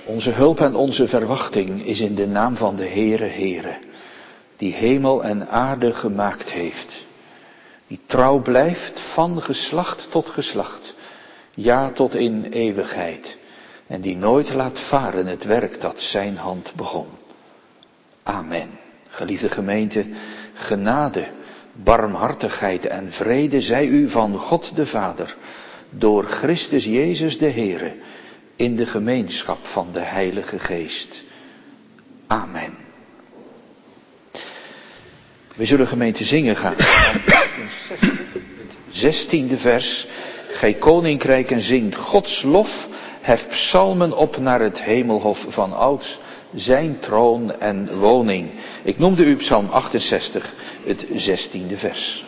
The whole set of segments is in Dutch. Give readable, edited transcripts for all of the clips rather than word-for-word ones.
Onze hulp en onze verwachting is in de naam van de Heere, die hemel en aarde gemaakt heeft. Die trouw blijft van geslacht tot geslacht, ja tot in eeuwigheid. En die nooit laat varen het werk dat zijn hand begon. Amen. Geliefde gemeente, genade, barmhartigheid en vrede zij u van God de Vader, door Christus Jezus de Heere, in de gemeenschap van de Heilige Geest. Amen. We zullen gemeente zingen gaan. Het 16e vers. Gij koninkrijken zingt Gods lof. Hef psalmen op naar het hemelhof van ouds. Zijn troon en woning. Ik noemde u Psalm 68, het 16e vers.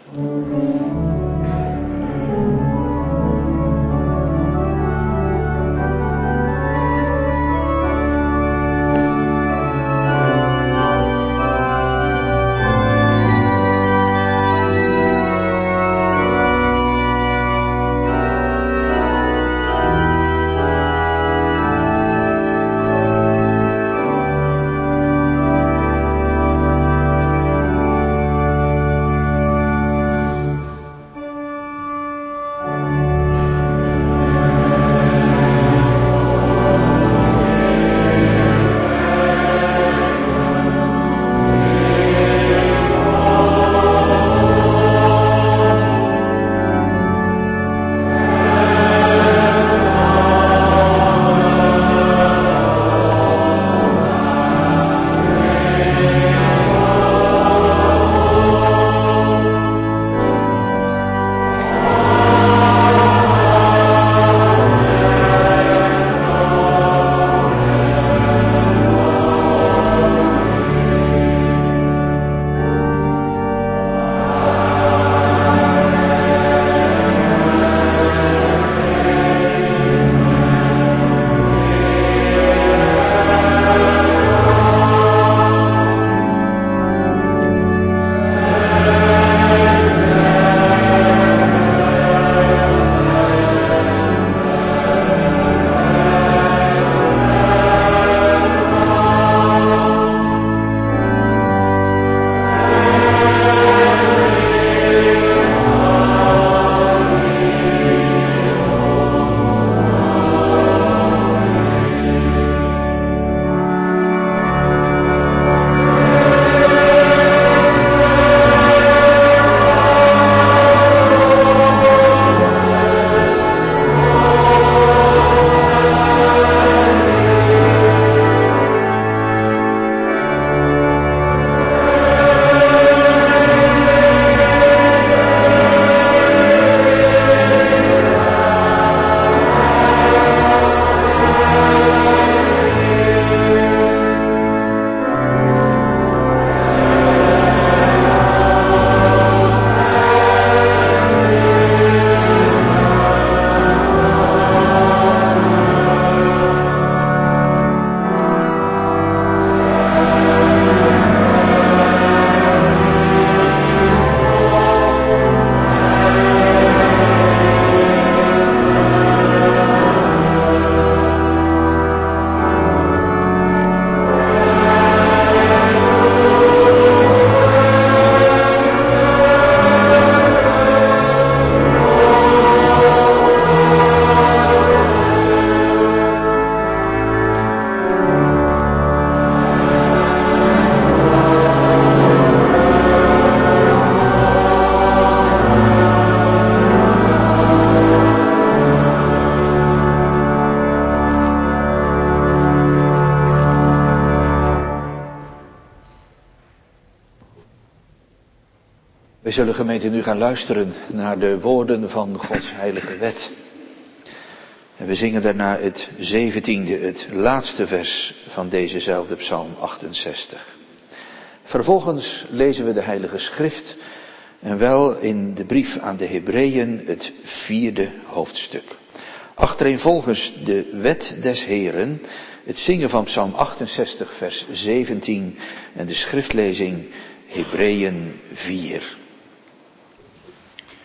We zullen gemeente nu gaan luisteren naar de woorden van Gods heilige wet. En we zingen daarna het 17e, het laatste vers van dezezelfde Psalm 68. Vervolgens lezen we de Heilige Schrift en wel in de brief aan de Hebreeën het 4e hoofdstuk. Achtereenvolgens de wet des Heeren, het zingen van Psalm 68 vers 17 en de schriftlezing Hebreeën 4.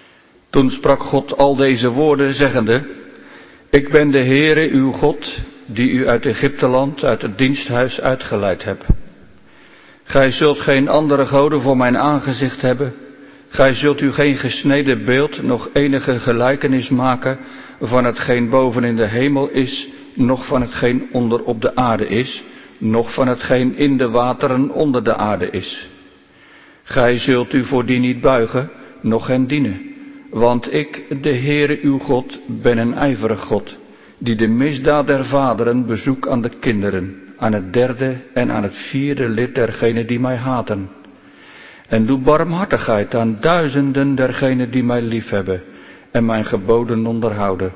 Toen sprak God al deze woorden zeggende: Ik ben de Heere uw God, die u uit Egypteland, uit het diensthuis uitgeleid hebt. Gij zult geen andere goden voor mijn aangezicht hebben. Gij zult u geen gesneden beeld, nog enige gelijkenis maken van hetgeen boven in de hemel is, noch van hetgeen onder op de aarde is, noch van hetgeen in de wateren onder de aarde is. Gij zult u voor die niet buigen, noch hen dienen. Want ik, de Heere uw God, ben een ijverig God, die de misdaad der vaderen bezoek aan de kinderen, aan het derde en aan het vierde lid dergenen die mij haten. En doe barmhartigheid aan duizenden dergenen die mij liefhebben en mijn geboden onderhouden.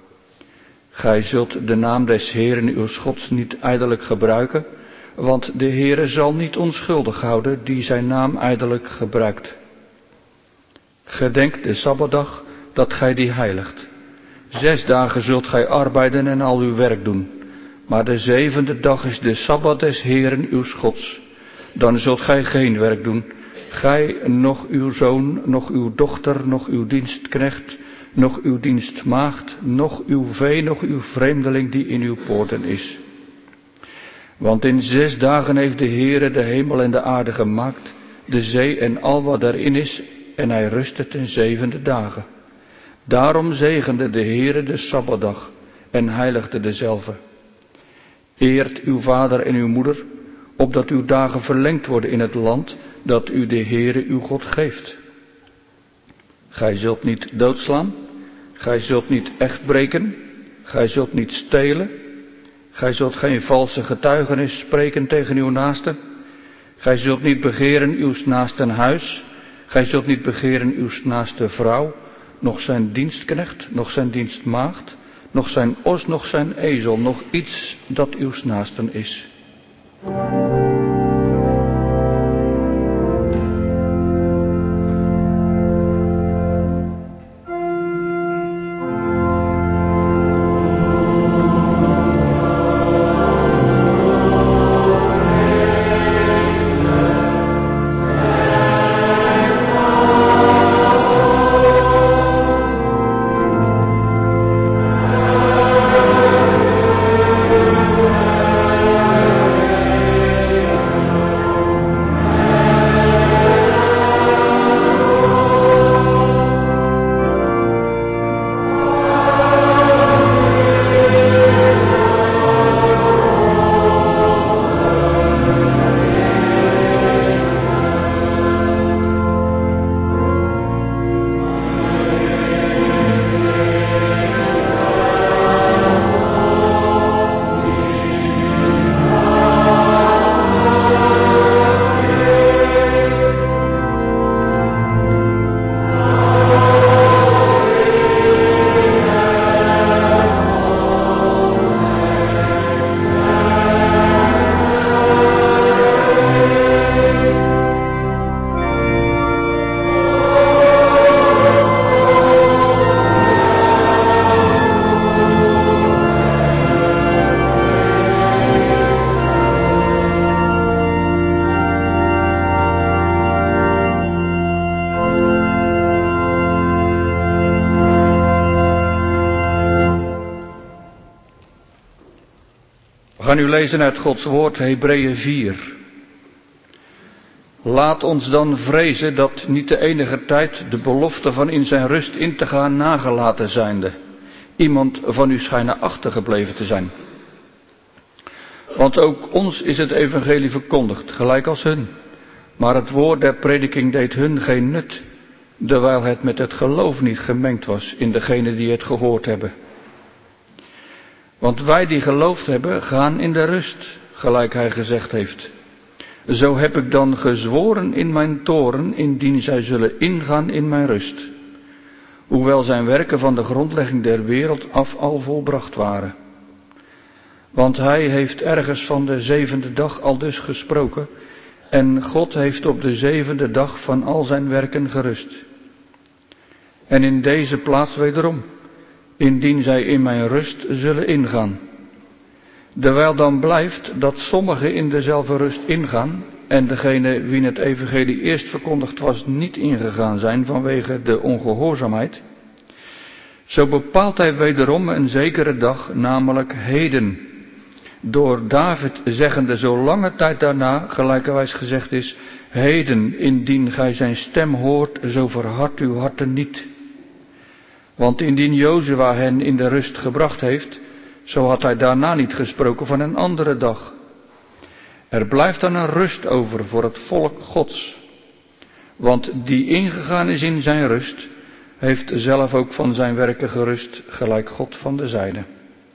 Gij zult de naam des Heeren uw Gods niet ijdelijk gebruiken, want de Heere zal niet onschuldig houden die zijn naam ijdelijk gebruikt. Gedenk de Sabbatdag dat gij die heiligt. 6 dagen zult gij arbeiden en al uw werk doen, maar de 7e dag is de Sabbat des Heeren uw Gods. Dan zult gij geen werk doen, gij, noch uw zoon, noch uw dochter, noch uw dienstknecht, noch uw dienstmaagd, noch uw vee, noch uw vreemdeling die in uw poorten is. Want in 6 dagen heeft de Heere de hemel en de aarde gemaakt, de zee en al wat daarin is, en hij rustte ten 7e dagen. Daarom zegende de Heere de Sabbatdag en heiligde dezelve. Eert uw vader en uw moeder, opdat uw dagen verlengd worden in het land dat u de Heere uw God geeft. Gij zult niet doodslaan, gij zult niet echt breken, gij zult niet stelen, gij zult geen valse getuigenis spreken tegen uw naaste, gij zult niet begeren uw naasten huis, gij zult niet begeren uw naaste vrouw, noch zijn dienstknecht, noch zijn dienstmaagd, noch zijn os, noch zijn ezel, noch iets dat uw naasten is. We gaan nu lezen uit Gods woord, Hebreeën 4. Laat ons dan vrezen dat niet de enige tijd de belofte van in zijn rust in te gaan nagelaten zijnde, iemand van u schijnen achtergebleven te zijn. Want ook ons is het evangelie verkondigd, gelijk als hun. Maar het woord der prediking deed hun geen nut, terwijl het met het geloof niet gemengd was in degenen die het gehoord hebben. Want wij die geloofd hebben, gaan in de rust, gelijk hij gezegd heeft. Zo heb ik dan gezworen in mijn toorn, indien zij zullen ingaan in mijn rust. Hoewel zijn werken van de grondlegging der wereld af al volbracht waren. Want hij heeft ergens van de 7e dag al dus gesproken, en God heeft op de 7e dag van al zijn werken gerust. En in deze plaats wederom, indien zij in mijn rust zullen ingaan. Terwijl dan blijft dat sommigen in dezelfde rust ingaan, en degene wien het evangelie eerst verkondigd was niet ingegaan zijn vanwege de ongehoorzaamheid. Zo bepaalt hij wederom een zekere dag, namelijk heden, Door David zeggende zo lange tijd daarna, gelijkerwijs gezegd is, heden, indien gij zijn stem hoort, zo verhard uw harten niet. Want indien Jozua hen in de rust gebracht heeft, zo had hij daarna niet gesproken van een andere dag. Er blijft dan een rust over voor het volk Gods. Want die ingegaan is in zijn rust, heeft zelf ook van zijn werken gerust, gelijk God van de zijne.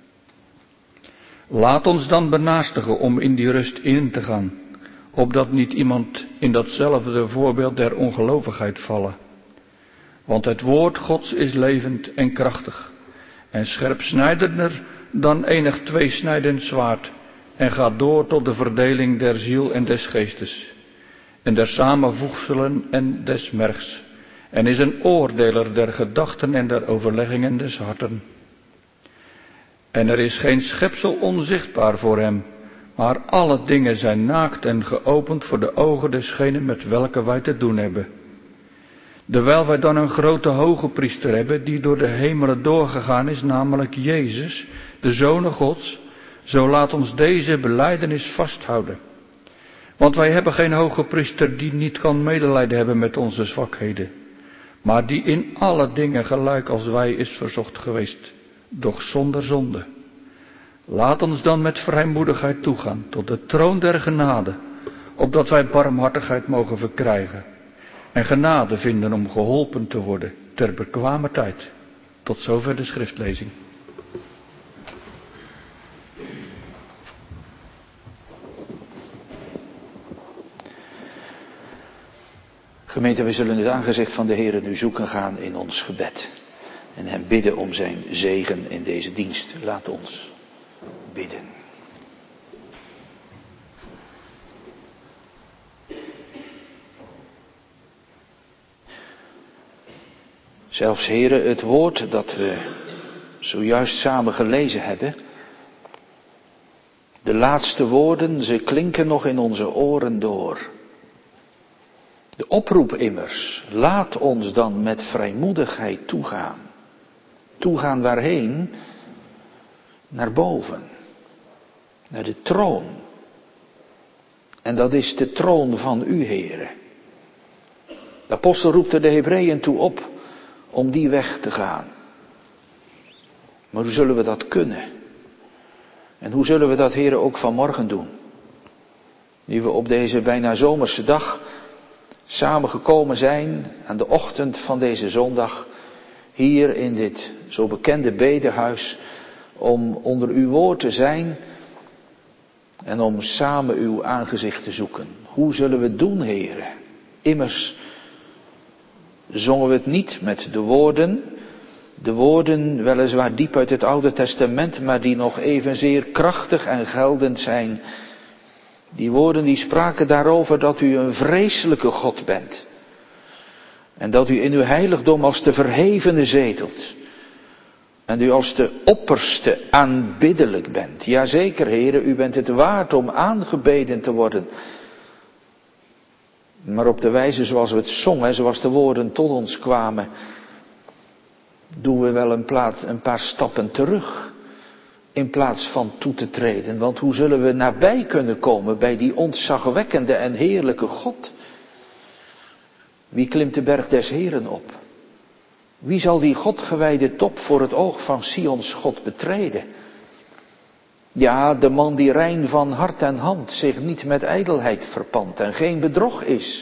Laat ons dan benaastigen om in die rust in te gaan, opdat niet iemand in datzelfde voorbeeld der ongelovigheid vallen. Want het woord Gods is levend en krachtig, en scherpsnijdender dan enig tweesnijdend zwaard, en gaat door tot de verdeling der ziel en des geestes, en der samenvoegselen en des mergs, en is een oordeler der gedachten en der overleggingen des harten. En er is geen schepsel onzichtbaar voor hem, maar alle dingen zijn naakt en geopend voor de ogen desgenen met welke wij te doen hebben. Dewijl wij dan een grote hoge priester hebben, die door de hemelen doorgegaan is, namelijk Jezus, de Zoon Gods, zo laat ons deze belijdenis vasthouden. Want wij hebben geen hoge priester die niet kan medelijden hebben met onze zwakheden, maar die in alle dingen gelijk als wij is verzocht geweest, doch zonder zonde. Laat ons dan met vrijmoedigheid toegaan tot de troon der genade, opdat wij barmhartigheid mogen verkrijgen en genade vinden om geholpen te worden ter bekwame tijd. Tot zover de schriftlezing. Gemeente, we zullen het aangezicht van de Heere nu zoeken gaan in ons gebed. En hem bidden om zijn zegen in deze dienst. Laat ons bidden. Zelfs, Heere, het woord dat we zojuist samen gelezen hebben. De laatste woorden, ze klinken nog in onze oren door. De oproep immers, laat ons dan met vrijmoedigheid toegaan. Toegaan waarheen? Naar boven. Naar de troon. En dat is de troon van u, Heere. De apostel roept er de Hebreeën toe op om die weg te gaan. Maar hoe zullen we dat kunnen? En hoe zullen we dat, Heere, ook vanmorgen doen? Nu we op deze bijna zomerse dag samengekomen zijn aan de ochtend van deze zondag, hier in dit zo bekende bedehuis, om onder uw woord te zijn en om samen uw aangezicht te zoeken. Hoe zullen we het doen, Heere? Immers zongen we het niet met de woorden weliswaar diep uit het Oude Testament, maar die nog evenzeer krachtig en geldend zijn. Die woorden die spraken daarover dat u een vreselijke God bent. En dat u in uw heiligdom als de verhevene zetelt. En u als de opperste aanbiddelijk bent. Jazeker, Heere, u bent het waard om aangebeden te worden. Maar op de wijze zoals we het zongen, zoals de woorden tot ons kwamen, doen we wel een paar stappen terug. In plaats van toe te treden. Want hoe zullen we nabij kunnen komen bij die ontzagwekkende en heerlijke God? Wie klimt de berg des Heeren op? Wie zal die Godgewijde top voor het oog van Sions God betreden? Ja, de man die rein van hart en hand, zich niet met ijdelheid verpant en geen bedrog is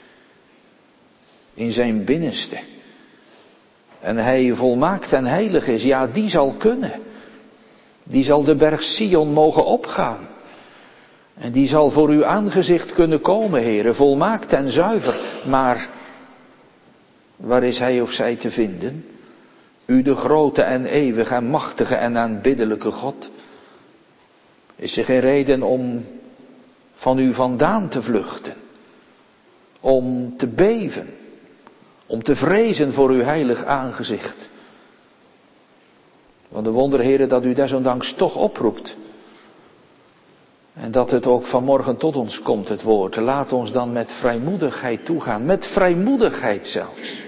in zijn binnenste. En hij volmaakt en heilig is, ja, die zal kunnen. Die zal de berg Sion mogen opgaan. En die zal voor uw aangezicht kunnen komen, Heere, volmaakt en zuiver. Maar waar is hij of zij te vinden? U, de grote en eeuwige en machtige en aanbiddelijke God. Is er geen reden om van u vandaan te vluchten? Om te beven? Om te vrezen voor uw heilig aangezicht? Want de wonder, Heere, dat u desondanks toch oproept. En dat het ook vanmorgen tot ons komt, het woord. Laat ons dan met vrijmoedigheid toegaan. Met vrijmoedigheid zelfs.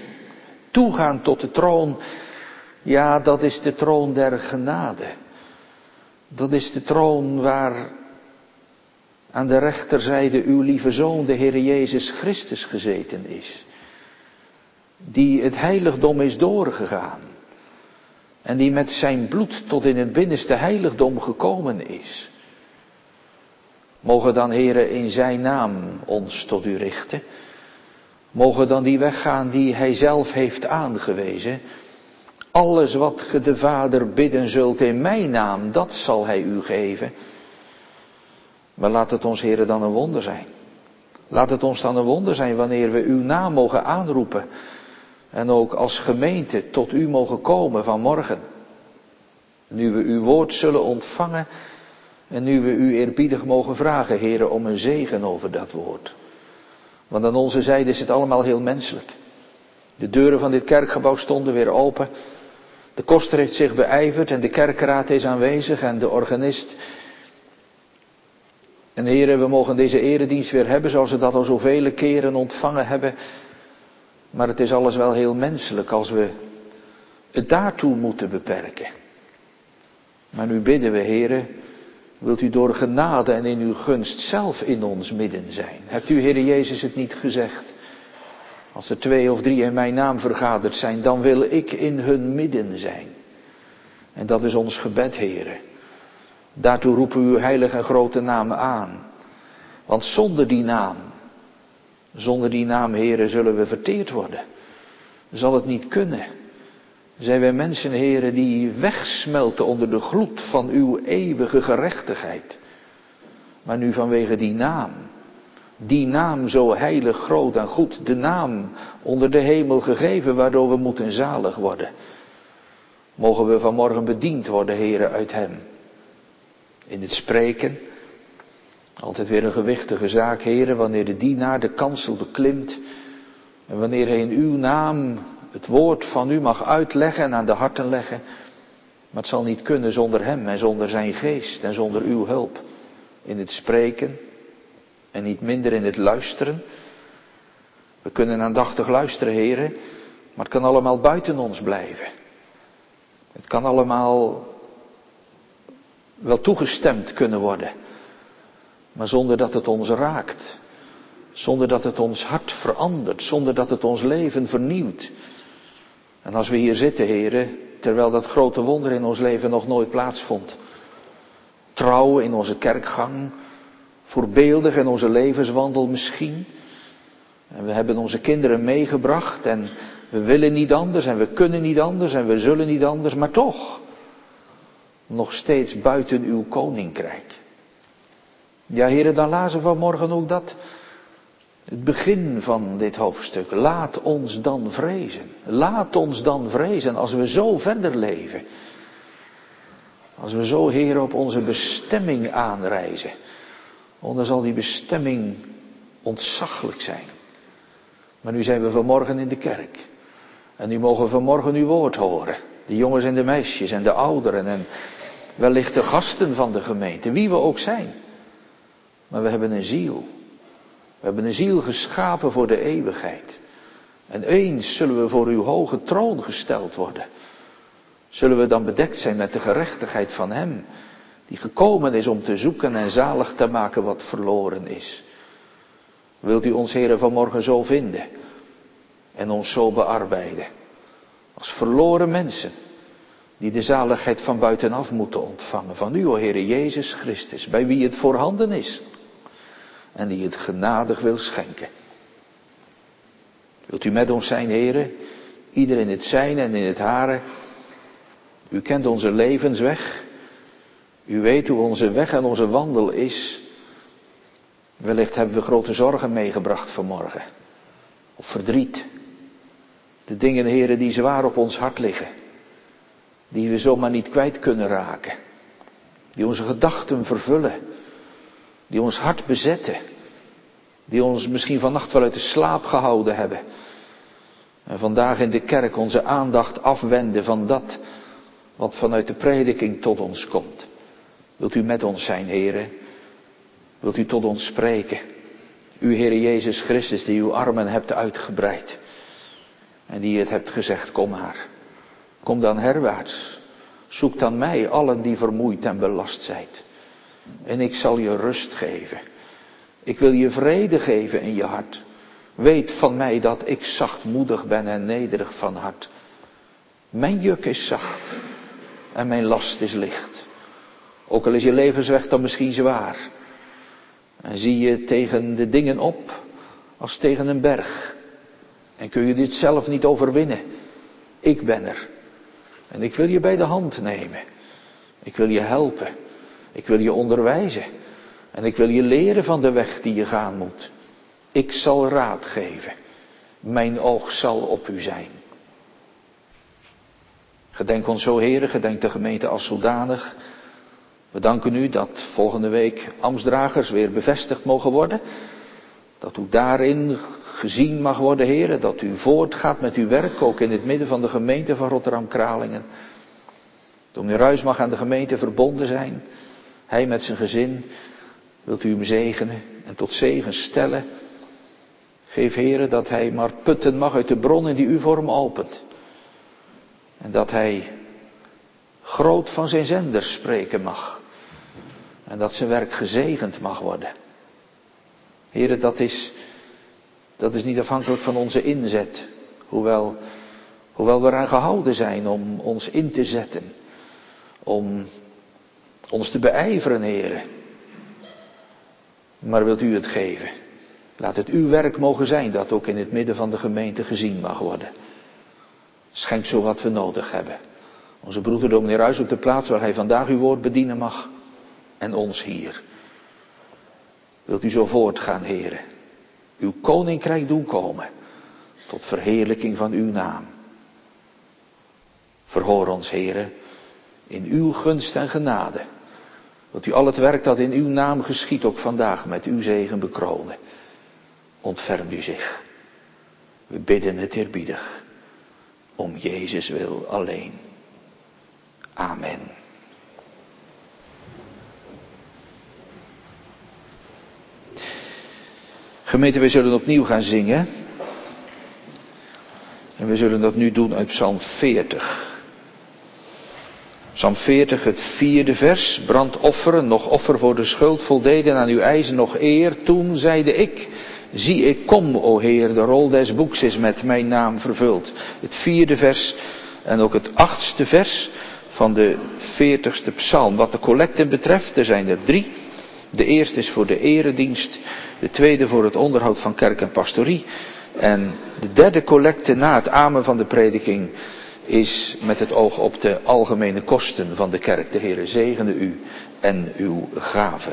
Toegaan tot de troon. Ja, dat is de troon der genade. Dat is de troon waar aan de rechterzijde uw lieve Zoon, de Heer Jezus Christus, gezeten is. Die het heiligdom is doorgegaan. En die met zijn bloed tot in het binnenste heiligdom gekomen is. Mogen dan, Heere, in zijn naam ons tot u richten. Mogen dan die weg gaan die hij zelf heeft aangewezen. Alles wat ge de Vader bidden zult in mijn naam, dat zal hij u geven. Maar laat het ons, Heere, dan een wonder zijn. Laat het ons dan een wonder zijn wanneer we uw naam mogen aanroepen. En ook als gemeente tot u mogen komen vanmorgen. Nu we uw woord zullen ontvangen. En nu we u eerbiedig mogen vragen, Heere, om een zegen over dat woord. Want aan onze zijde is het allemaal heel menselijk. De deuren van dit kerkgebouw stonden weer open. De koster heeft zich beijverd en de kerkraad is aanwezig en de organist. En Heere, we mogen deze eredienst weer hebben zoals we dat al zoveel keren ontvangen hebben. Maar het is alles wel heel menselijk als we het daartoe moeten beperken. Maar nu bidden we, Heere, wilt u door genade en in uw gunst zelf in ons midden zijn? Hebt u, Heere Jezus, het niet gezegd? Als er 2 of 3 in mijn naam vergaderd zijn, dan wil ik in hun midden zijn. En dat is ons gebed, Heere. Daartoe roepen we uw heilige en grote naam aan. Want zonder die naam, Heere, zullen we verteerd worden. Zal het niet kunnen. Zijn wij mensen, Heere, die wegsmelten onder de gloed van uw eeuwige gerechtigheid. Maar nu vanwege die naam zo heilig, groot en goed, de naam onder de hemel gegeven waardoor we moeten zalig worden. Mogen we vanmorgen bediend worden, Heere, uit hem. In het spreken, altijd weer een gewichtige zaak, Heere, wanneer de dienaar de kansel beklimt. En wanneer hij in uw naam het woord van u mag uitleggen en aan de harten leggen. Maar het zal niet kunnen zonder hem en zonder zijn geest en zonder uw hulp. In het spreken en niet minder in het luisteren. We kunnen aandachtig luisteren, Heere, maar het kan allemaal buiten ons blijven. Het kan allemaal wel toegestemd kunnen worden. Maar zonder dat het ons raakt. Zonder dat het ons hart verandert. Zonder dat het ons leven vernieuwt. En als we hier zitten, Heere, terwijl dat grote wonder in ons leven nog nooit plaatsvond. Trouw in onze kerkgang. Voorbeeldig in onze levenswandel misschien. En we hebben onze kinderen meegebracht. En we willen niet anders. En we kunnen niet anders. En we zullen niet anders. Maar toch. Nog steeds buiten uw koninkrijk. Ja, Heere, dan lazen we vanmorgen ook dat. Het begin van dit hoofdstuk. Laat ons dan vrezen. Laat ons dan vrezen als we zo verder leven. Als we zo, Heer, op onze bestemming aanreizen. Want dan zal die bestemming ontzaglijk zijn. Maar nu zijn we vanmorgen in de kerk. En nu mogen we vanmorgen uw woord horen. De jongens en de meisjes en de ouderen en wellicht de gasten van de gemeente. Wie we ook zijn. Maar we hebben een ziel. We hebben een ziel geschapen voor de eeuwigheid. En eens zullen we voor uw hoge troon gesteld worden. Zullen we dan bedekt zijn met de gerechtigheid van hem. Die gekomen is om te zoeken en zalig te maken wat verloren is. Wilt u ons, Heere, vanmorgen zo vinden. En ons zo bearbeiden. Als verloren mensen. Die de zaligheid van buitenaf moeten ontvangen. Van u, o Heere Jezus Christus. Bij wie het voorhanden is. En die het genadig wil schenken. Wilt u met ons zijn, Heere? Ieder in het zijne en in het hare. U kent onze levensweg. U weet hoe onze weg en onze wandel is. Wellicht hebben we grote zorgen meegebracht vanmorgen. Of verdriet. De dingen, Heere, die zwaar op ons hart liggen. Die we zomaar niet kwijt kunnen raken. Die onze gedachten vervullen. Die ons hart bezetten. Die ons misschien vannacht wel uit de slaap gehouden hebben. En vandaag in de kerk onze aandacht afwenden van dat wat vanuit de prediking tot ons komt. Wilt u met ons zijn, Heere? Wilt u tot ons spreken? U, Heere Jezus Christus, die uw armen hebt uitgebreid. En die het hebt gezegd, kom maar. Kom dan herwaarts. Zoek dan mij, allen die vermoeid en belast zijt. En ik zal je rust geven. Ik wil je vrede geven in je hart. Weet van mij dat ik zachtmoedig ben en nederig van hart. Mijn juk is zacht en mijn last is licht. Ook al is je levensweg dan misschien zwaar. En zie je tegen de dingen op als tegen een berg. En kun je dit zelf niet overwinnen. Ik ben er. En ik wil je bij de hand nemen. Ik wil je helpen. Ik wil je onderwijzen. En ik wil je leren van de weg die je gaan moet. Ik zal raad geven. Mijn oog zal op u zijn. Gedenk ons zo, Heere, gedenk de gemeente als zodanig. We danken u dat volgende week ambtsdragers weer bevestigd mogen worden. Dat u daarin gezien mag worden, Heere. Dat u voortgaat met uw werk, ook in het midden van de gemeente van Rotterdam-Kralingen. Dominee Ruijs mag aan de gemeente verbonden zijn. Hij met zijn gezin. Wilt u hem zegenen en tot zegen stellen. Geef, Heere, dat hij maar putten mag uit de bronnen die u voor hem opent. En dat hij groot van zijn zenders spreken mag. En dat zijn werk gezegend mag worden. Heere, dat is niet afhankelijk van onze inzet. Hoewel we eraan gehouden zijn om ons in te zetten. Om ons te beijveren, Heere. Maar wilt u het geven? Laat het uw werk mogen zijn dat ook in het midden van de gemeente gezien mag worden. Schenk zo wat we nodig hebben. Onze broeder dominee Ruijs op de plaats waar hij vandaag uw woord bedienen mag. En ons hier. Wilt u zo voortgaan, Heere. Uw koninkrijk doen komen. Tot verheerlijking van uw naam. Verhoor ons, Heere. In uw gunst en genade. Wilt u al het werk dat in uw naam geschiet ook vandaag met uw zegen bekronen. Ontfermt u zich. We bidden het eerbiedig. Om Jezus wil alleen. Amen. Gemeente, wij zullen opnieuw gaan zingen. En we zullen dat nu doen uit Psalm 40. Psalm 40, het 4e vers. Brandofferen, nog offer voor de schuld voldeden aan uw eisen nog eer. Toen zeide ik, zie ik kom, o Heer, de rol des boeks is met mijn naam vervuld. Het 4e vers en ook het 8e vers van de 40ste psalm. Wat de collecten betreft, er zijn er 3. De eerste is voor de eredienst, de tweede voor het onderhoud van kerk en pastorie. En de derde collecte na het amen van de prediking is met het oog op de algemene kosten van de kerk. De Heere zegene u en uw gaven.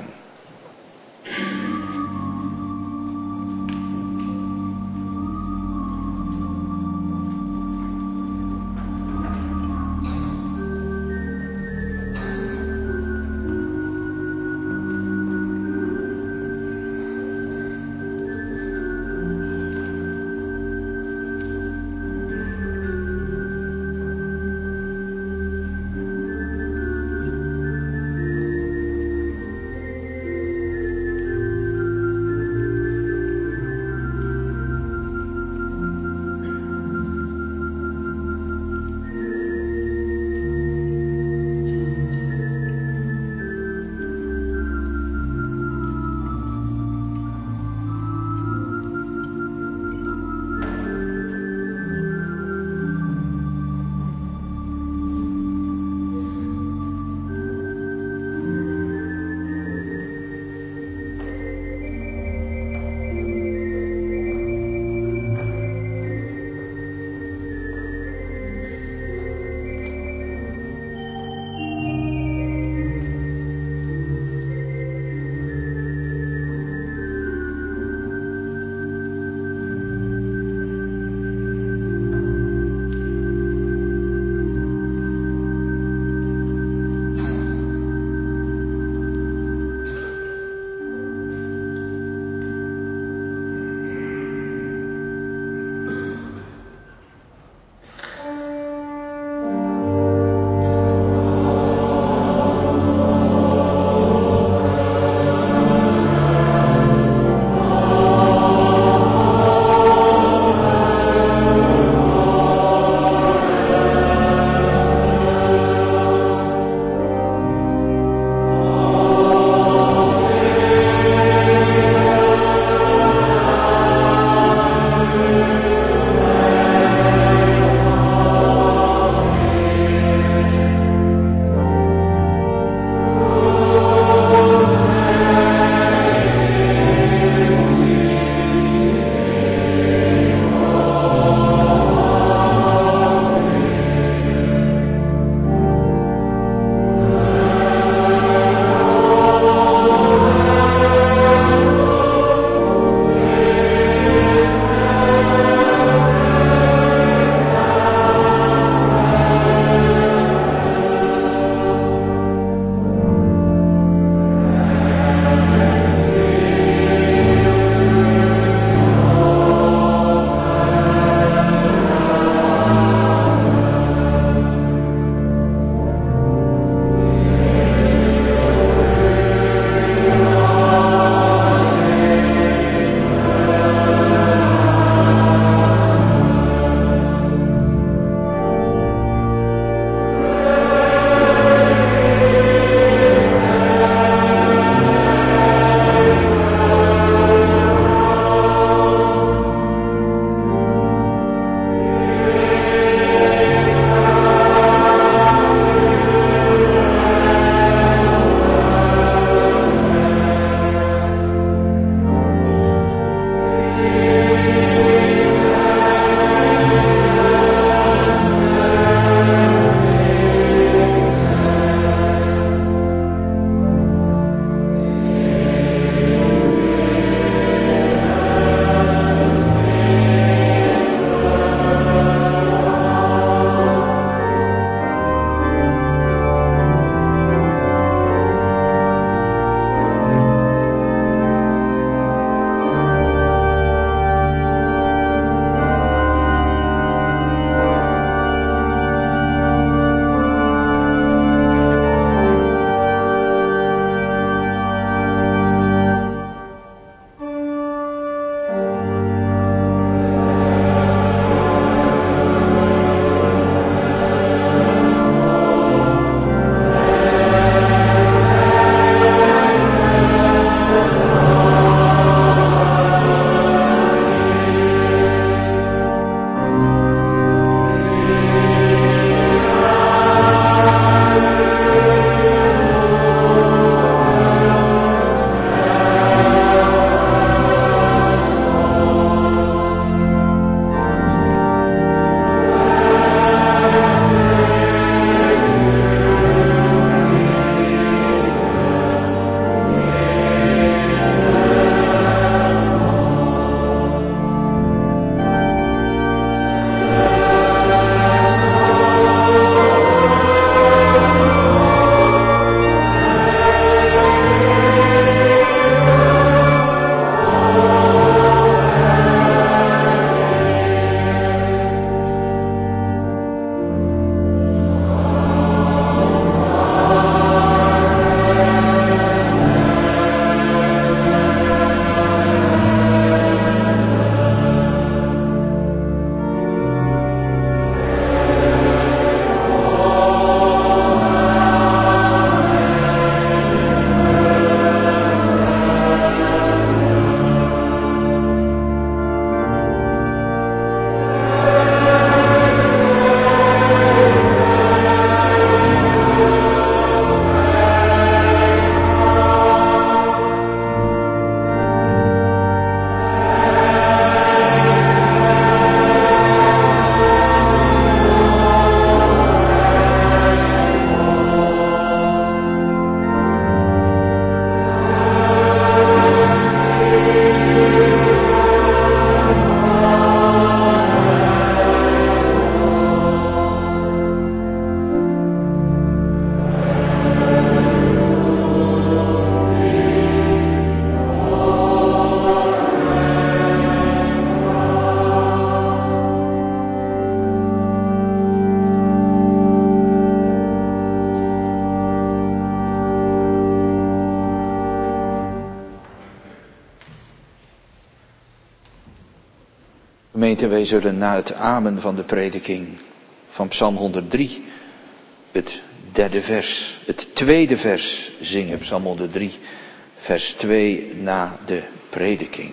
Gemeente, wij zullen na het amen van de prediking van Psalm 103 het derde vers, het tweede vers zingen. Psalm 103, vers 2 na de prediking.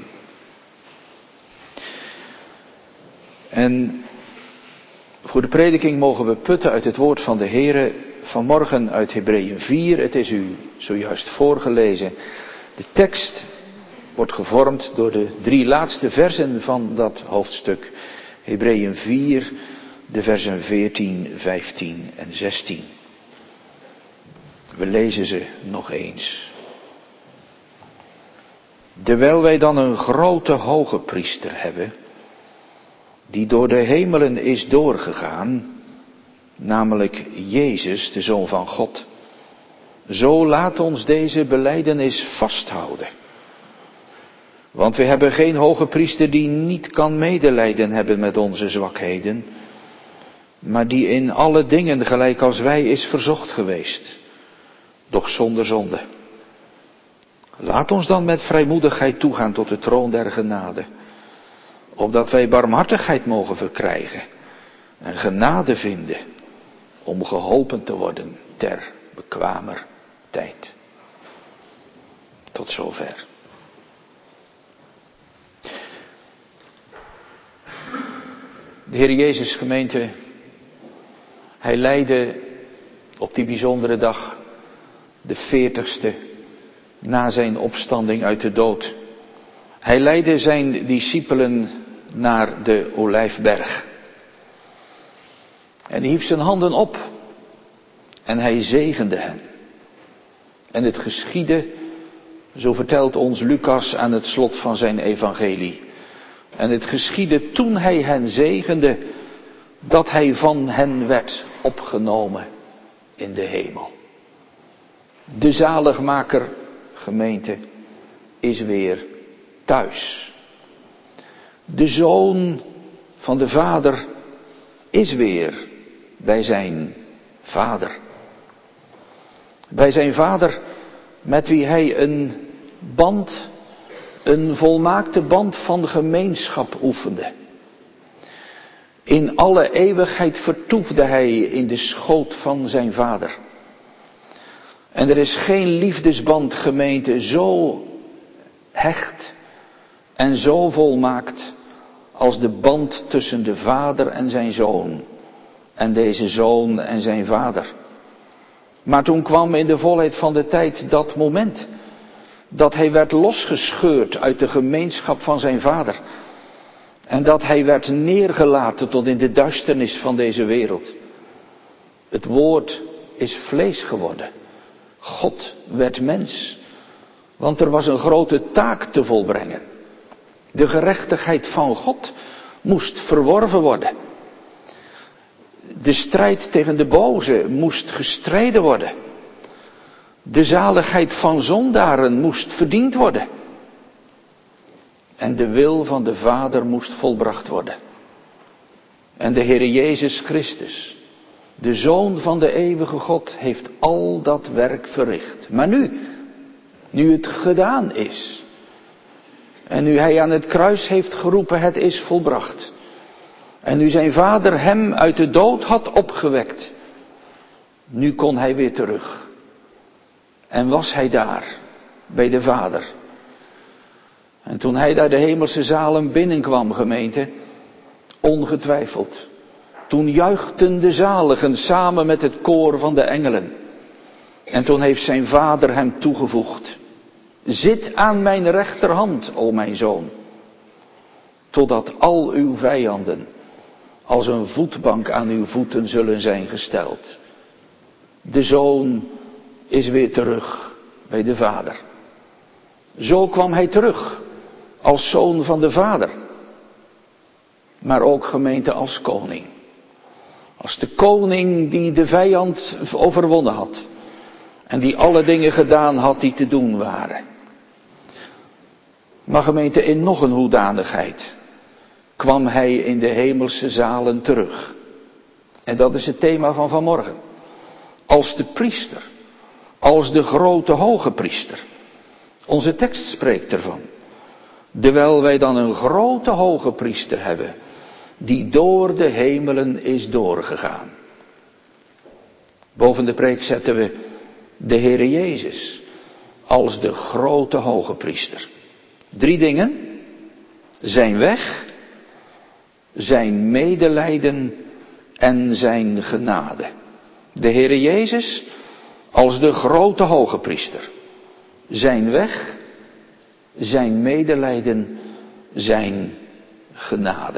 En voor de prediking mogen we putten uit het woord van de Heere vanmorgen uit Hebreeën 4. Het is u zojuist voorgelezen. De tekst wordt gevormd door de 3 laatste versen van dat hoofdstuk. Hebreeën 4, de versen 14, 15 en 16. We lezen ze nog eens. Terwijl wij dan een grote hoge priester hebben, die door de hemelen is doorgegaan, namelijk Jezus, de Zoon van God. Zo laat ons deze belijdenis vasthouden. Want we hebben geen hoge priester die niet kan medelijden hebben met onze zwakheden, maar die in alle dingen gelijk als wij is verzocht geweest, doch zonder zonde. Laat ons dan met vrijmoedigheid toegaan tot de troon der genade, opdat wij barmhartigheid mogen verkrijgen en genade vinden om geholpen te worden ter bekwamer tijd. Tot zover. De Heer Jezus, gemeente, Hij leidde op die bijzondere dag, de 40ste, na zijn opstanding uit de dood. Hij leidde zijn discipelen naar de Olijfberg. En hij hief zijn handen op en hij zegende hen. En het geschiedde, zo vertelt ons Lucas aan het slot van zijn evangelie. En het geschiedde toen hij hen zegende, dat hij van hen werd opgenomen in de hemel. De zaligmaker, gemeente, is weer thuis. De Zoon van de Vader is weer bij zijn Vader. Bij zijn Vader met wie hij een volmaakte band van gemeenschap oefende. In alle eeuwigheid vertoefde hij in de schoot van zijn Vader. En er is geen liefdesband, gemeente, zo hecht en zo volmaakt als de band tussen de Vader en zijn Zoon. En deze Zoon en zijn Vader. Maar toen kwam in de volheid van de tijd dat moment dat hij werd losgescheurd uit de gemeenschap van zijn Vader. En dat hij werd neergelaten tot in de duisternis van deze wereld. Het woord is vlees geworden. God werd mens. Want er was een grote taak te volbrengen. De gerechtigheid van God moest verworven worden. De strijd tegen de boze moest gestreden worden. De zaligheid van zondaren moest verdiend worden. En de wil van de Vader moest volbracht worden. En de Heere Jezus Christus, de Zoon van de eeuwige God, heeft al dat werk verricht. Maar nu het gedaan is, en nu hij aan het kruis heeft geroepen, het is volbracht. En nu zijn Vader hem uit de dood had opgewekt, nu kon hij weer terug. En was hij daar, bij de Vader. En toen hij daar de hemelse zalen binnenkwam, gemeente, ongetwijfeld. Toen juichten de zaligen samen met het koor van de engelen. En toen heeft zijn Vader hem toegevoegd. Zit aan mijn rechterhand, o mijn Zoon. Totdat al uw vijanden als een voetbank aan uw voeten zullen zijn gesteld. De Zoon is weer terug bij de Vader. Zo kwam hij terug als Zoon van de Vader. Maar ook, gemeente, als koning. Als de koning die de vijand overwonnen had. En die alle dingen gedaan had die te doen waren. Maar, gemeente, in nog een hoedanigheid kwam hij in de hemelse zalen terug. En dat is het thema van vanmorgen. Als de priester. Als de grote hoge priester. Onze tekst spreekt ervan. Terwijl wij dan een grote hoge priester hebben, die door de hemelen is doorgegaan. Boven de preek zetten we de Heere Jezus als de grote hoge priester. 3 dingen: zijn weg, zijn medelijden en zijn genade. De Heere Jezus als de grote hoge priester. Zijn weg, zijn medelijden, zijn genade.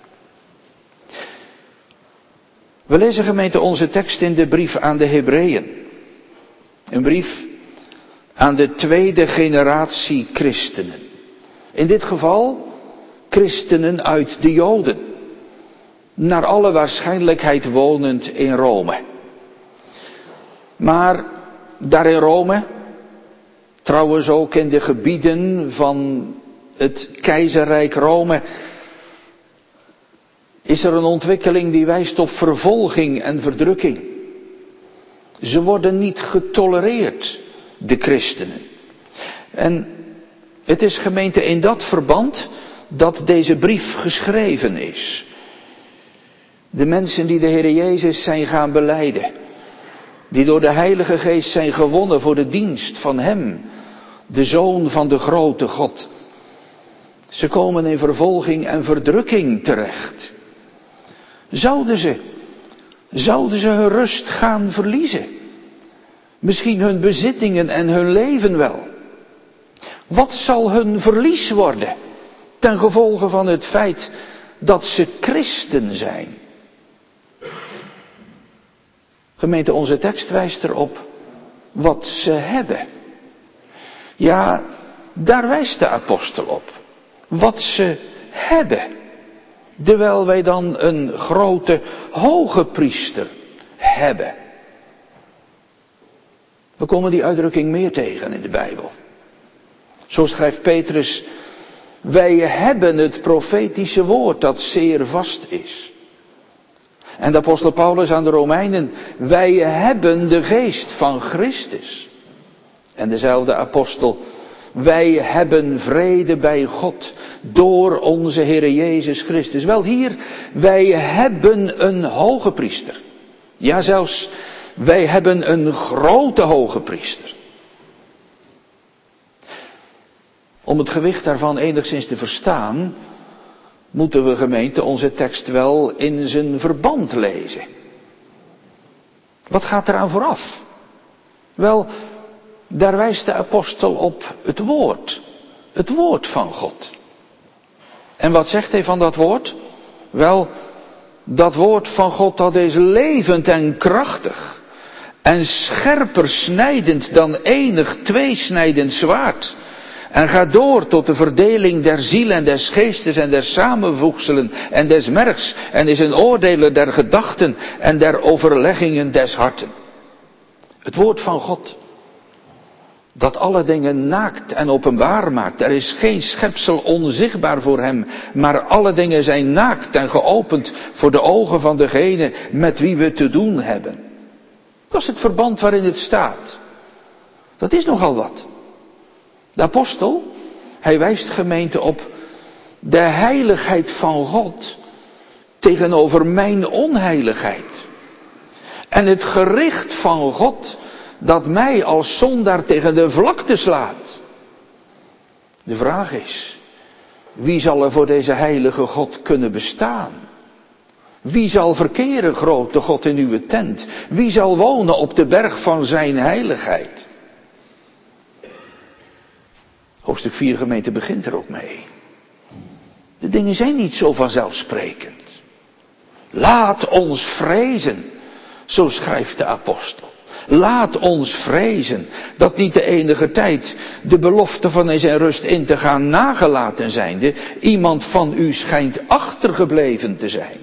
We lezen, gemeente, onze tekst in de brief aan de Hebreeën. Een brief aan de 2e generatie christenen. In dit geval christenen uit de Joden. Naar alle waarschijnlijkheid wonend in Rome. Maar daar in Rome, trouwens ook in de gebieden van het keizerrijk Rome, is er een ontwikkeling die wijst op vervolging en verdrukking. Ze worden niet getolereerd, de christenen. En het is, gemeente, in dat verband dat deze brief geschreven is. De mensen die de Heer Jezus zijn gaan belijden, die door de Heilige Geest zijn gewonnen voor de dienst van Hem, de Zoon van de grote God. Ze komen in vervolging en verdrukking terecht. Zouden ze hun rust gaan verliezen? Misschien hun bezittingen en hun leven wel. Wat zal hun verlies worden ten gevolge van het feit dat ze christen zijn? Gemeente, onze tekst wijst erop wat ze hebben. Ja, daar wijst de apostel op. Wat ze hebben. Terwijl wij dan een grote hoge priester hebben. We komen die uitdrukking meer tegen in de Bijbel. Zo schrijft Petrus: wij hebben het profetische woord dat zeer vast is. En de apostel Paulus aan de Romeinen: wij hebben de geest van Christus. En dezelfde apostel: wij hebben vrede bij God door onze Heere Jezus Christus. Wel hier, wij hebben een hoge priester. Ja, zelfs wij hebben een grote hoge priester. Om het gewicht daarvan enigszins te verstaan, moeten we, gemeente, onze tekst wel in zijn verband lezen. Wat gaat eraan vooraf? Wel, daar wijst de apostel op het woord. Het woord van God. En wat zegt hij van dat woord? Wel, dat woord van God, dat is levend en krachtig. En scherper snijdend dan enig tweesnijdend zwaard. En gaat door tot de verdeling der ziel en des geestes en der samenvoegselen en des mergs. En is een oordeler der gedachten en der overleggingen des harten. Het woord van God, dat alle dingen naakt en openbaar maakt. Er is geen schepsel onzichtbaar voor hem, maar alle dingen zijn naakt en geopend voor de ogen van degene met wie we te doen hebben. Dat is het verband waarin het staat. Dat is nogal wat. De apostel, hij wijst, gemeente, op de heiligheid van God tegenover mijn onheiligheid. En het gericht van God dat mij als zondaar tegen de vlakte slaat. De vraag is, wie zal er voor deze heilige God kunnen bestaan? Wie zal verkeren, grote God, in uw tent? Wie zal wonen op de berg van zijn heiligheid? Hoofdstuk 4, gemeente, begint er ook mee. De dingen zijn niet zo vanzelfsprekend. Laat ons vrezen, zo schrijft de apostel. Laat ons vrezen dat niet de enige tijd de belofte van in zijn rust in te gaan nagelaten zijnde, iemand van u schijnt achtergebleven te zijn.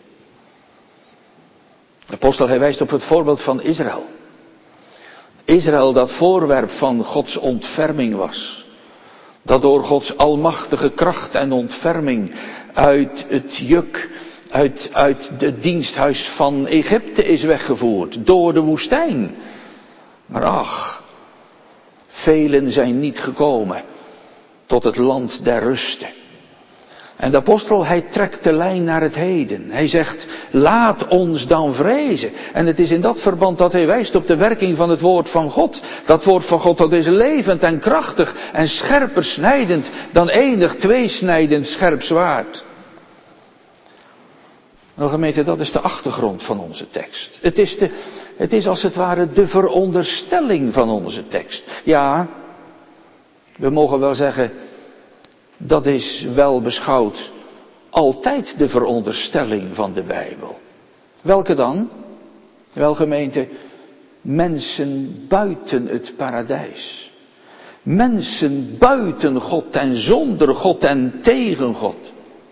De apostel, hij wijst op het voorbeeld van Israël. Israël, dat voorwerp van Gods ontferming was. Dat door Gods almachtige kracht en ontferming uit het juk, uit het diensthuis van Egypte is weggevoerd. Door de woestijn. Maar ach, velen zijn niet gekomen. tot het land der ruste. En de apostel, hij trekt de lijn naar het heden. Hij zegt, laat ons dan vrezen. En het is in dat verband dat hij wijst op de werking van het woord van God. Dat woord van God, dat is levend en krachtig en scherper snijdend dan enig tweesnijdend scherp zwaard. Nou gemeente, dat is de achtergrond van onze tekst. Het is als het ware de veronderstelling van onze tekst. Ja, we mogen wel zeggen, dat is wel beschouwd altijd de veronderstelling van de Bijbel. Welke dan? Wel gemeente, mensen buiten het paradijs. Mensen buiten God en zonder God en tegen God.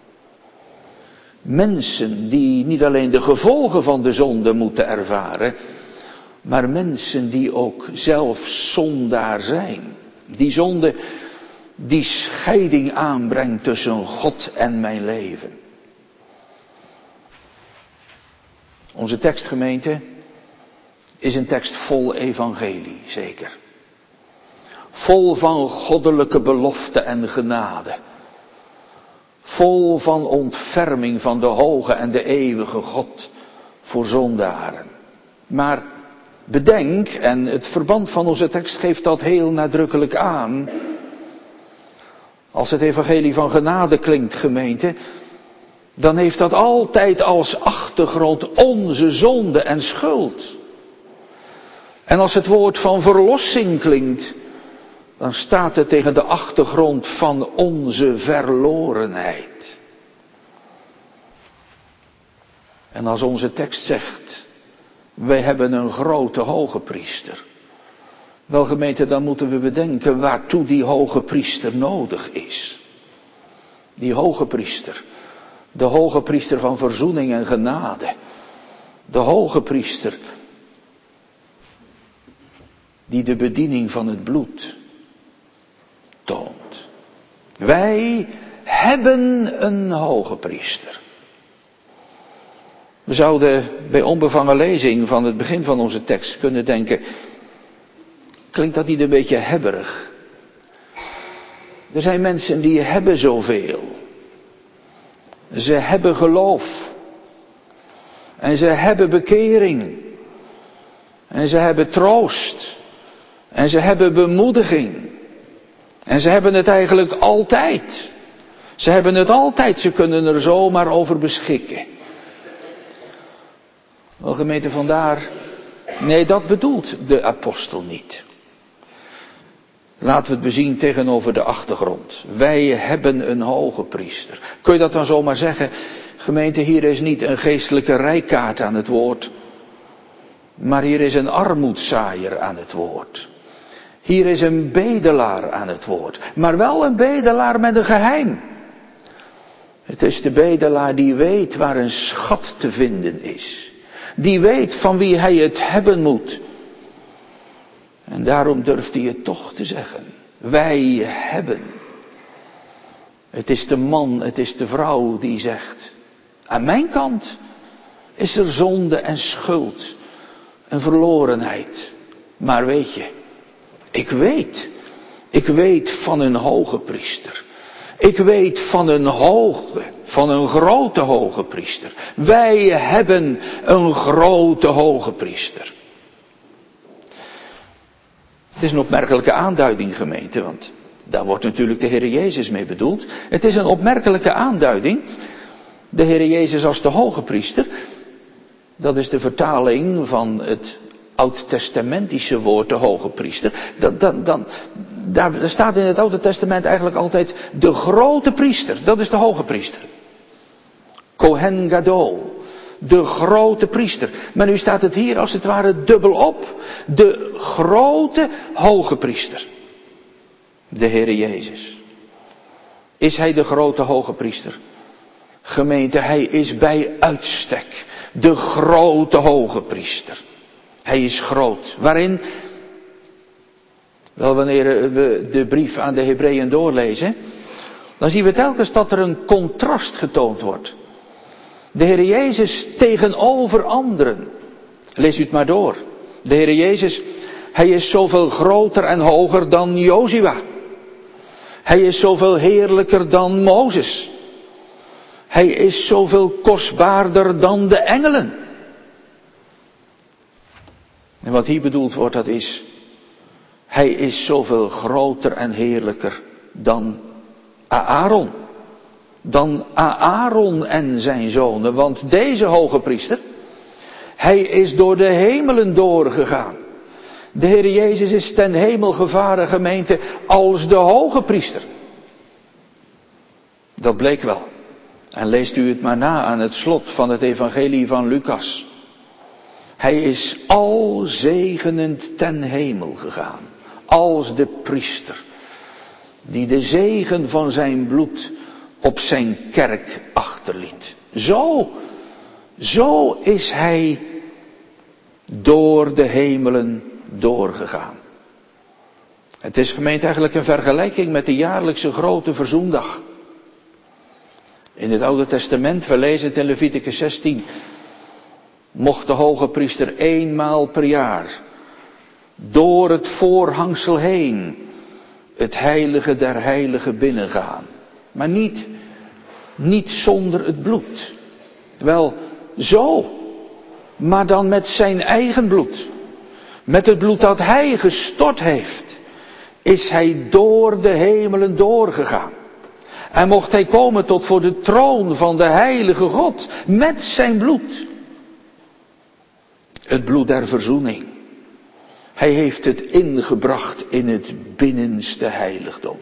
Mensen die niet alleen de gevolgen van de zonde moeten ervaren, maar mensen die ook zelf zondaar zijn. Die zonde die scheiding aanbrengt tussen God en mijn leven. Onze tekstgemeente is een tekst vol evangelie, zeker. Vol van goddelijke belofte en genade. Vol van ontferming van de hoge en de eeuwige God voor zondaren. Maar bedenk, en het verband van onze tekst geeft dat heel nadrukkelijk aan. Als het evangelie van genade klinkt, gemeente, dan heeft dat altijd als achtergrond onze zonde en schuld. En als het woord van verlossing klinkt, dan staat het tegen de achtergrond van onze verlorenheid. En als onze tekst zegt, wij hebben een grote hoge priester. Wel gemeente, dan moeten we bedenken waartoe die hoge priester nodig is. Die hoge priester. De hoge priester van verzoening en genade. De hoge priester die de bediening van het bloed toont. Wij hebben een hoge priester. We zouden bij onbevangen lezing van het begin van onze tekst kunnen denken, klinkt dat niet een beetje hebberig? Er zijn mensen die hebben zoveel. Ze hebben geloof. En ze hebben bekering. En ze hebben troost. En ze hebben bemoediging. En ze hebben het eigenlijk altijd. Ze hebben het altijd. Ze kunnen er zomaar over beschikken. Wel gemeente, vandaar. Nee, dat bedoelt de apostel niet. Laten we het bezien tegenover de achtergrond. Wij hebben een hoge priester. Kun je dat dan zomaar zeggen? Gemeente, hier is niet een geestelijke rijkaard aan het woord. Maar hier is een armoedzaaier aan het woord. Hier is een bedelaar aan het woord. Maar wel een bedelaar met een geheim. Het is de bedelaar die weet waar een schat te vinden is. Die weet van wie hij het hebben moet. En daarom durft hij het toch te zeggen. Wij hebben. Het is de man, het is de vrouw die zegt. Aan mijn kant is er zonde en schuld. En verlorenheid. Maar weet je. Ik weet van een hoge priester. Ik weet van een grote hoge priester. Wij hebben een grote hoge priester. Het is een opmerkelijke aanduiding, gemeente, want daar wordt natuurlijk de Heer Jezus mee bedoeld. Het is een opmerkelijke aanduiding. De Heer Jezus als de hoge priester. Dat is de vertaling van het oud-testamentische woord, de hoge priester. Daar staat in het Oude Testament eigenlijk altijd de grote priester. Dat is de hoge priester. Kohen Gadol. De grote priester. Maar nu staat het hier als het ware dubbel op. De grote hoge priester. De Heere Jezus. Is hij de grote hoge priester? Gemeente, hij is bij uitstek de grote hoge priester. Hij is groot. Waarin? Wel, wanneer we de brief aan de Hebreeën doorlezen, dan zien we telkens dat er een contrast getoond wordt. De Heer Jezus tegenover anderen. Lees u het maar door. De Heer Jezus, hij is zoveel groter en hoger dan Jozua. Hij is zoveel heerlijker dan Mozes. Hij is zoveel kostbaarder dan de engelen. En wat hier bedoeld wordt, dat is, hij is zoveel groter en heerlijker dan Aaron. Dan Aaron en zijn zonen. Want deze hoge priester, hij is door de hemelen doorgegaan. De Heer Jezus is ten hemel gevaren, gemeente, als de hoge priester. Dat bleek wel. En leest u het maar na aan het slot van het evangelie van Lucas. Hij is alzegenend ten hemel gegaan. Als de priester. Die de zegen van zijn bloed op zijn kerk achterliet. Zo is hij door de hemelen doorgegaan. Het is, gemeente, eigenlijk een vergelijking met de jaarlijkse grote verzoendag. In het Oude Testament, we lezen het in Leviticus 16, mocht de hoge priester eenmaal per jaar door het voorhangsel heen het heilige der heiligen binnengaan. Maar niet zonder het bloed. Wel, zo, maar dan met zijn eigen bloed. Met het bloed dat hij gestort heeft, is hij door de hemelen doorgegaan. En mocht hij komen tot voor de troon van de heilige God, met zijn bloed. Het bloed der verzoening. Hij heeft het ingebracht in het binnenste heiligdom.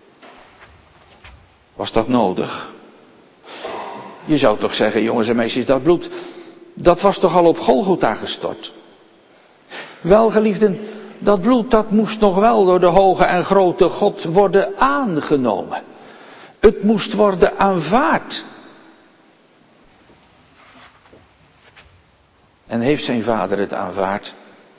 Was dat nodig? Je zou toch zeggen, jongens en meisjes, dat bloed, dat was toch al op Golgotha gestort? Wel, geliefden, dat bloed, dat moest nog wel door de hoge en grote God worden aangenomen. Het moest worden aanvaard. En heeft zijn vader het aanvaard?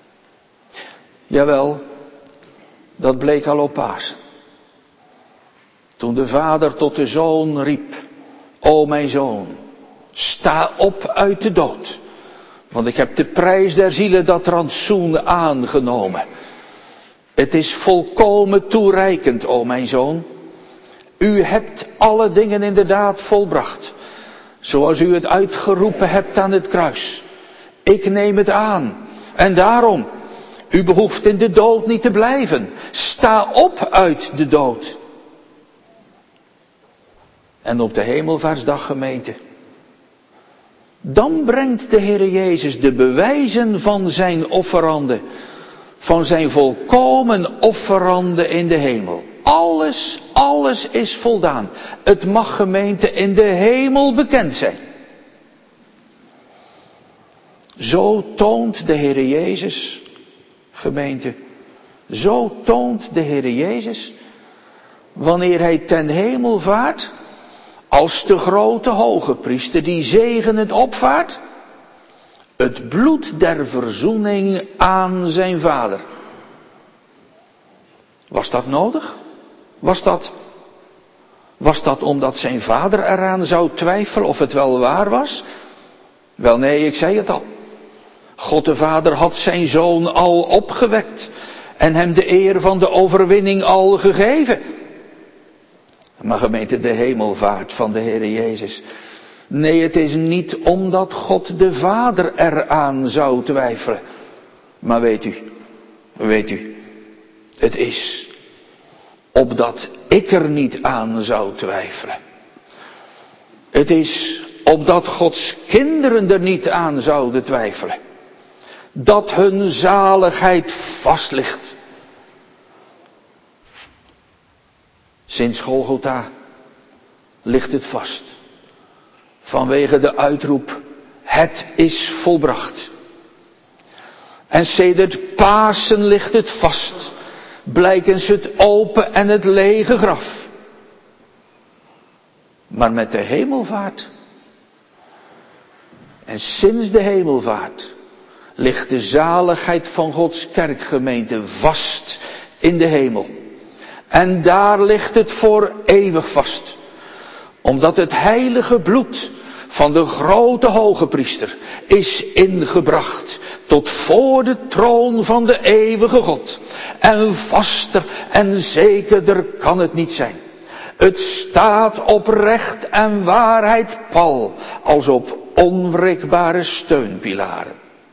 Jawel, dat bleek al op Pasen. Toen de vader tot de zoon riep, o mijn zoon, sta op uit de dood. Want ik heb de prijs der zielen, dat rantsoen, aangenomen. Het is volkomen toereikend, o mijn zoon. U hebt alle dingen inderdaad volbracht. Zoals u het uitgeroepen hebt aan het kruis. Ik neem het aan. En daarom, u behoeft in de dood niet te blijven. Sta op uit de dood. En op de hemelvaartsdag, gemeente, dan brengt de Heere Jezus de bewijzen van zijn offerande, van zijn volkomen offerande in de hemel. Alles is voldaan. Het mag, gemeente, in de hemel bekend zijn. Zo toont de Heere Jezus, gemeente, zo toont de Heere Jezus, wanneer hij ten hemel vaart, als de grote hoge priester die zegenend opvaart, het bloed der verzoening aan zijn vader. Was dat nodig? Was dat omdat zijn vader eraan zou twijfelen of het wel waar was? Wel nee, ik zei het al. God de Vader had zijn zoon al opgewekt en hem de eer van de overwinning al gegeven. Maar gemeente, de hemelvaart van de Heere Jezus. Nee, het is niet omdat God de Vader eraan zou twijfelen. Maar weet u, het is opdat ik er niet aan zou twijfelen. Het is opdat Gods kinderen er niet aan zouden twijfelen. Dat hun zaligheid vast ligt. Sinds Golgotha ligt het vast. Vanwege de uitroep, het is volbracht. En sedert Pasen ligt het vast. Blijkens het open en het lege graf. Maar met de hemelvaart. En sinds de hemelvaart ligt de zaligheid van Gods kerkgemeente vast in de hemel. En daar ligt het voor eeuwig vast. Omdat het heilige bloed van de grote hoge priester is ingebracht tot voor de troon van de eeuwige God. En vaster en zekerder kan het niet zijn. Het staat op recht en waarheid pal, als op onwrikbare steunpilaren.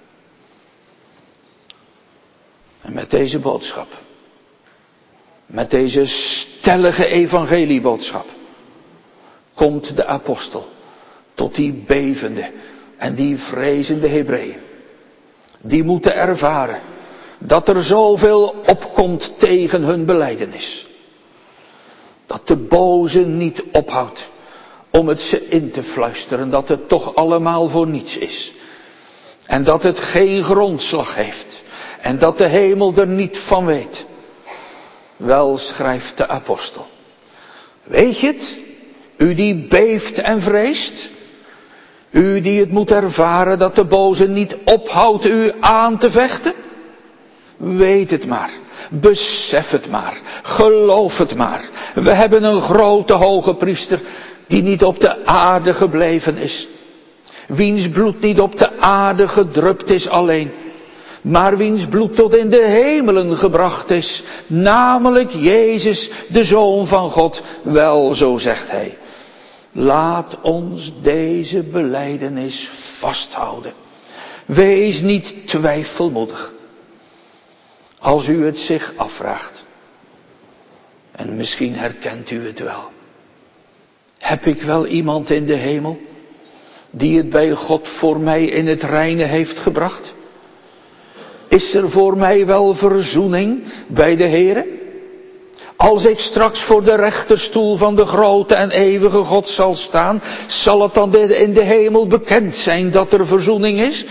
En met deze boodschap, met deze stellige evangelieboodschap, komt de apostel tot die bevende en die vrezende Hebreeën. Die moeten ervaren dat er zoveel opkomt tegen hun belijdenis. Dat de boze niet ophoudt om het ze in te fluisteren dat het toch allemaal voor niets is. En dat het geen grondslag heeft. En dat de hemel er niet van weet. Wel, schrijft de apostel. Weet je het? U die beeft en vreest. U die het moet ervaren dat de boze niet ophoudt u aan te vechten. Weet het maar. Besef het maar. Geloof het maar. We hebben een grote hoge priester die niet op de aarde gebleven is. Wiens bloed niet op de aarde gedrupt is alleen. Maar wiens bloed tot in de hemelen gebracht is. Namelijk Jezus, de Zoon van God. Wel, zo zegt hij. Laat ons deze belijdenis vasthouden. Wees niet twijfelmoedig. Als u het zich afvraagt. En misschien herkent u het wel. Heb ik wel iemand in de hemel die het bij God voor mij in het reine heeft gebracht? Is er voor mij wel verzoening bij de Heere? Als ik straks voor de rechterstoel van de grote en eeuwige God zal staan, zal het dan in de hemel bekend zijn dat er verzoening is?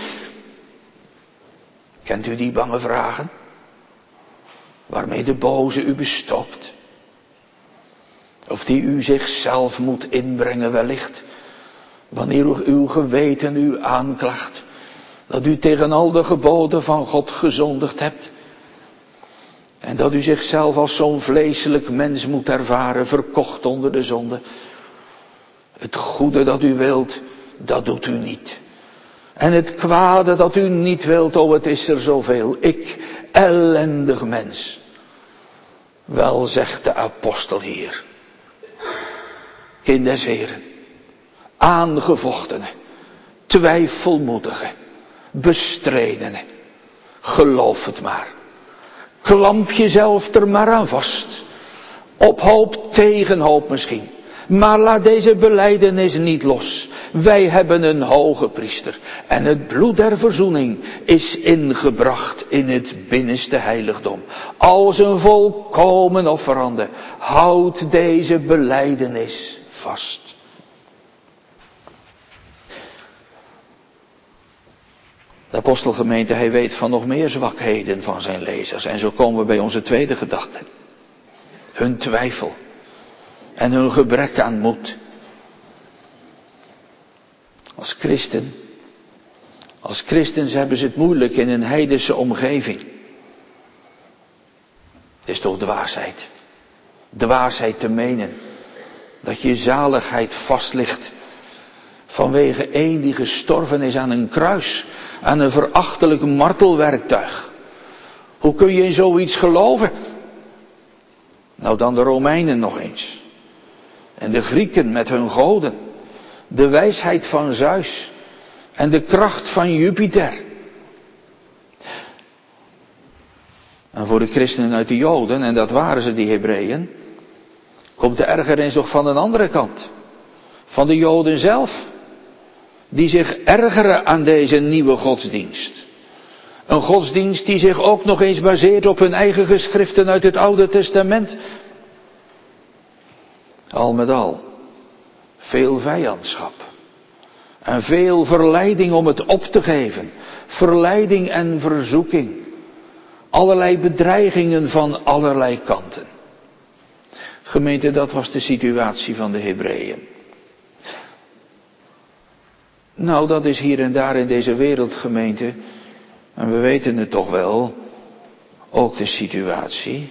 Kent u die bange vragen? Waarmee de boze u bestookt? Of die u zichzelf moet inbrengen wellicht, wanneer uw geweten u aanklaagt, dat u tegen al de geboden van God gezondigd hebt. En dat u zichzelf als zo'n vleeselijk mens moet ervaren, verkocht onder de zonde. Het goede dat u wilt, dat doet u niet. En het kwade dat u niet wilt, oh het is er zoveel. Ik, ellendig mens. Wel, zegt de apostel hier. Kind des Heren, aangevochtene, twijfelmoedige, bestredene, geloof het maar. Klamp jezelf er maar aan vast. Op hoop tegen hoop misschien. Maar laat deze belijdenis niet los. Wij hebben een hoge priester. En het bloed der verzoening is ingebracht in het binnenste heiligdom. Als een volkomen offerande. Houd deze belijdenis vast. De apostelgemeente, hij weet van nog meer zwakheden van zijn lezers. En zo komen we bij onze tweede gedachte. Hun twijfel. En hun gebrek aan moed. Als christens hebben ze het moeilijk in een heidense omgeving. Het is toch dwaasheid. Dwaasheid te menen. Dat je zaligheid vast ligt. Vanwege één die gestorven is aan een kruis. Aan een verachtelijk martelwerktuig. Hoe kun je in zoiets geloven? Nou dan de Romeinen nog eens. En de Grieken met hun goden. De wijsheid van Zeus. En de kracht van Jupiter. En voor de christenen uit de Joden, en dat waren ze die Hebreeën, komt de ergernis nog van een andere kant. Van de Joden zelf. Die zich ergeren aan deze nieuwe godsdienst. Een godsdienst die zich ook nog eens baseert op hun eigen geschriften uit het Oude Testament. Al met al, veel vijandschap. En veel verleiding om het op te geven. Verleiding en verzoeking. Allerlei bedreigingen van allerlei kanten. Gemeente, dat was de situatie van de Hebreeën. Nou, dat is hier en daar in deze wereldgemeente, en we weten het toch wel, ook de situatie.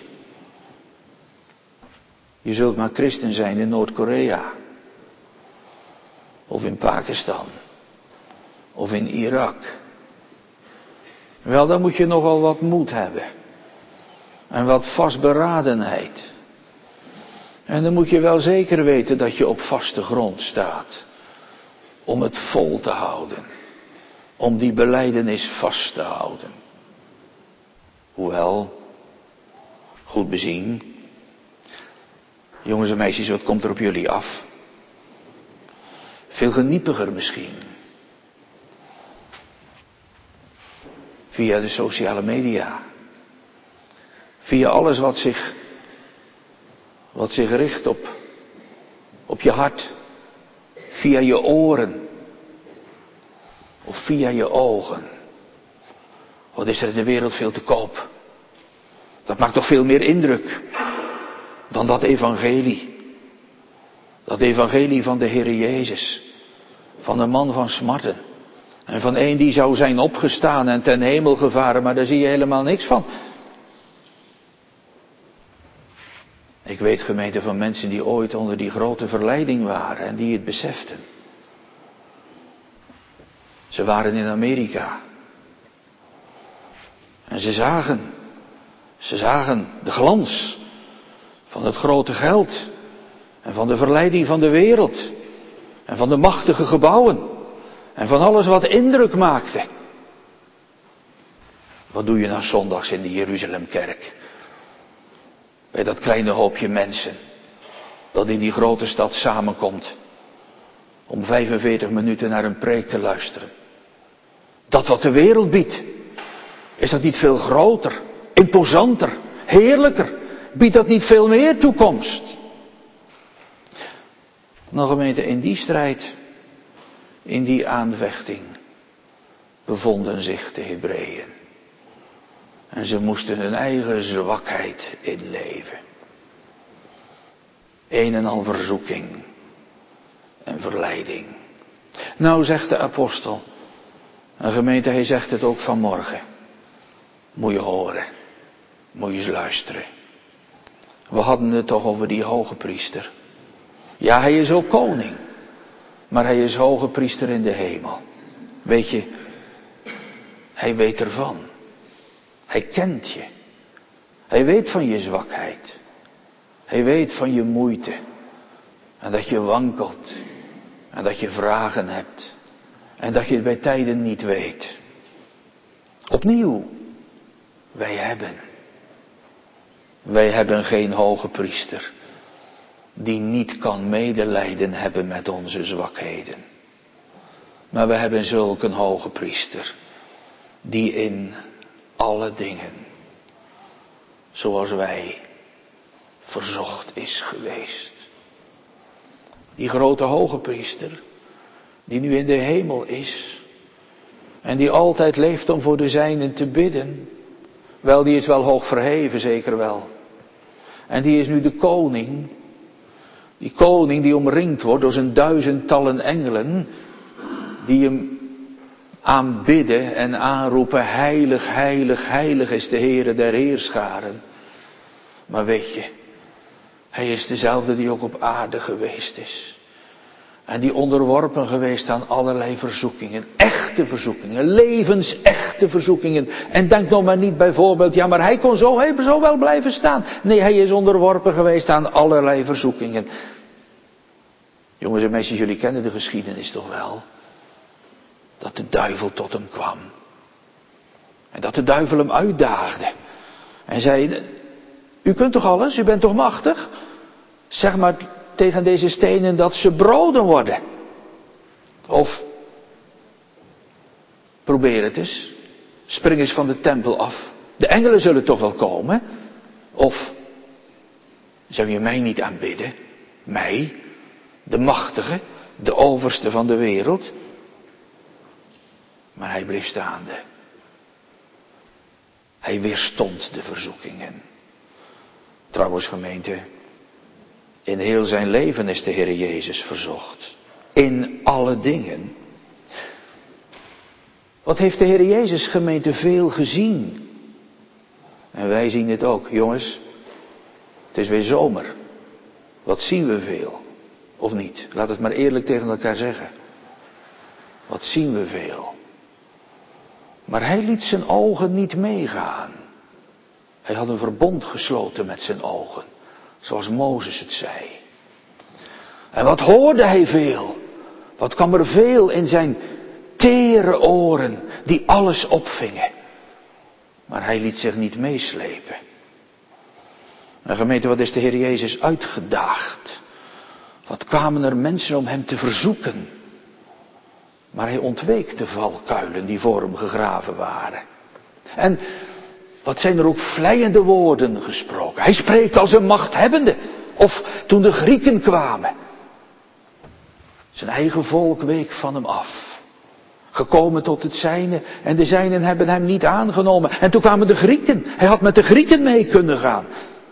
Je zult maar christen zijn in Noord-Korea. Of in Pakistan. Of in Irak. Wel, dan moet je nogal wat moed hebben. En wat vastberadenheid. En dan moet je wel zeker weten dat je op vaste grond staat. Om het vol te houden. Om die belijdenis vast te houden. Hoewel, goed bezien. Jongens en meisjes, wat komt er op jullie af? Veel geniepiger misschien. Via de sociale media. Via alles wat zich richt op je hart. Via je oren. Of via je ogen. Wat is er in de wereld veel te koop. Dat maakt toch veel meer indruk dan dat evangelie. Dat evangelie van de Heere Jezus. Van een man van smarten. En van een die zou zijn opgestaan en ten hemel gevaren, maar daar zie je helemaal niks van. Ik weet, gemeente, van mensen die ooit onder die grote verleiding waren en die het beseften. Ze waren in Amerika. En ze zagen de glans van het grote geld. En van de verleiding van de wereld. En van de machtige gebouwen. En van alles wat indruk maakte. Wat doe je nou zondags in de Jeruzalemkerk? Bij dat kleine hoopje mensen. Dat in die grote stad samenkomt. Om 45 minuten naar een preek te luisteren. Dat wat de wereld biedt. Is dat niet veel groter, imposanter, heerlijker? Biedt dat niet veel meer toekomst? Nou gemeente, in die strijd, in die aanvechting, bevonden zich de Hebreeën. En ze moesten hun eigen zwakheid inleven. Een en al verzoeking en verleiding. Nou, zegt de apostel, en gemeente, hij zegt het ook vanmorgen. Moet je horen, moet je eens luisteren. We hadden het toch over die hoge priester. Ja, hij is ook koning. Maar hij is hoge priester in de hemel. Weet je, hij weet ervan. Hij kent je. Hij weet van je zwakheid. Hij weet van je moeite. En dat je wankelt. En dat je vragen hebt. En dat je het bij tijden niet weet. Opnieuw. Wij hebben geen hoge priester. Die niet kan medelijden hebben met onze zwakheden. Maar we hebben zulk een hoge priester. Die in alle dingen, zoals wij, verzocht is geweest. Die grote hoge priester, die nu in de hemel is. En die altijd leeft om voor de zijnen te bidden. Wel, die is wel hoog verheven, zeker wel. En die is nu de koning. Die koning die omringd wordt door zijn duizendtallen engelen. Die hem aanbidden en aanroepen. Heilig, heilig, heilig is de Heere der Heerscharen. Maar weet je, hij is dezelfde die ook op aarde geweest is. En die onderworpen geweest aan allerlei verzoekingen. Echte verzoekingen. Levensechte verzoekingen. En denk nog maar niet bijvoorbeeld, ja maar hij kon zo wel blijven staan. Nee, hij is onderworpen geweest aan allerlei verzoekingen. Jongens en meisjes, jullie kennen de geschiedenis toch wel? Dat de duivel tot hem kwam. En dat de duivel hem uitdaagde. En zei, u kunt toch alles? U bent toch machtig? Zeg maar tegen deze stenen dat ze broden worden. Of, probeer het eens. Spring eens van de tempel af. De engelen zullen toch wel komen? Of, zou je mij niet aanbidden? Mij? De machtige, de overste van de wereld? Maar hij bleef staande. Hij weerstond de verzoekingen. Trouwens gemeente, in heel zijn leven is de Heer Jezus verzocht. In alle dingen. Wat heeft de Heer Jezus gemeente veel gezien? En wij zien het ook, jongens. Het is weer zomer. Wat zien we veel? Of niet? Laat het maar eerlijk tegen elkaar zeggen. Wat zien we veel. Maar hij liet zijn ogen niet meegaan. Hij had een verbond gesloten met zijn ogen. Zoals Mozes het zei. En wat hoorde hij veel? Wat kwam er veel in zijn tere oren die alles opvingen. Maar hij liet zich niet meeslepen. En gemeente, wat is de Heer Jezus uitgedaagd? Wat kwamen er mensen om hem te verzoeken? Maar hij ontweek de valkuilen die voor hem gegraven waren. En wat zijn er ook vleiende woorden gesproken. Hij spreekt als een machthebbende. Of toen de Grieken kwamen. Zijn eigen volk week van hem af. Gekomen tot het zijne en de zijnen hebben hem niet aangenomen. En toen kwamen de Grieken. Hij had met de Grieken mee kunnen gaan.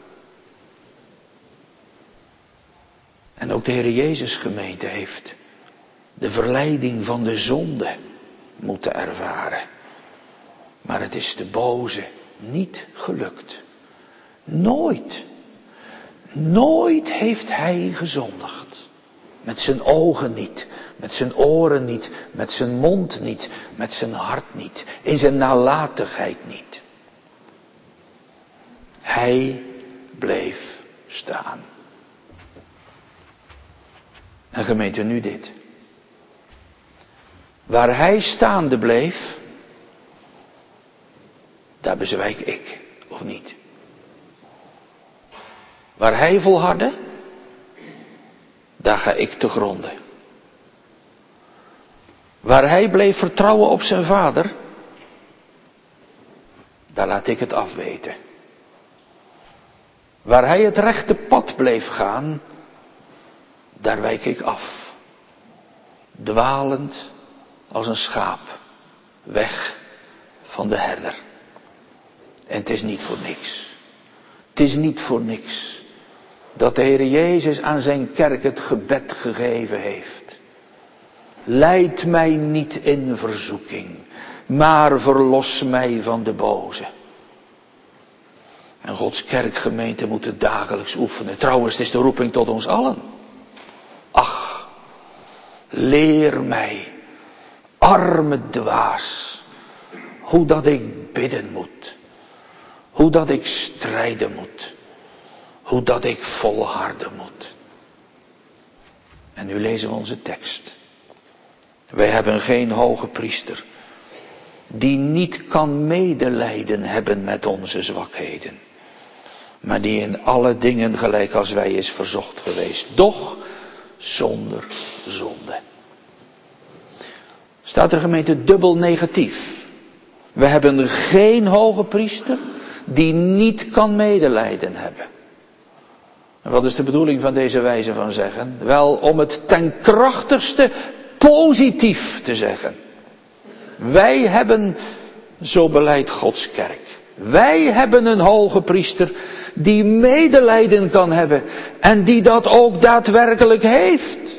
En ook de Heer Jezus gemeente heeft de verleiding van de zonde moeten ervaren. Maar het is de boze niet gelukt. Nooit. Nooit heeft hij gezondigd. Met zijn ogen niet, met zijn oren niet, met zijn mond niet, met zijn hart niet, in zijn nalatigheid niet. Hij bleef staan. En gemeente, nu dit. Waar hij staande bleef, daar bezwijk ik, of niet? Waar hij volhardde, daar ga ik te gronden. Waar hij bleef vertrouwen op zijn vader, daar laat ik het afweten. Waar hij het rechte pad bleef gaan, daar wijk ik af. Dwalend als een schaap, weg van de herder. En het is niet voor niks. Het is niet voor niks dat de Heer Jezus aan zijn kerk het gebed gegeven heeft. Leid mij niet in verzoeking, maar verlos mij van de boze. En Gods kerkgemeente moet het dagelijks oefenen. Trouwens, het is de roeping tot ons allen. Ach, leer mij, arme dwaas, hoe dat ik bidden moet. Hoe dat ik strijden moet. Hoe dat ik volharden moet. En nu lezen we onze tekst. Wij hebben geen hoge priester die niet kan medelijden hebben met onze zwakheden, maar die in alle dingen gelijk als wij is verzocht geweest, doch zonder zonde. Staat er gemeente dubbel negatief. We hebben geen hoge priester die niet kan medelijden hebben. En wat is de bedoeling van deze wijze van zeggen? Wel, om het ten krachtigste positief te zeggen. Wij hebben, zo beleidt Gods kerk, wij hebben een hoge priester die medelijden kan hebben en die dat ook daadwerkelijk heeft.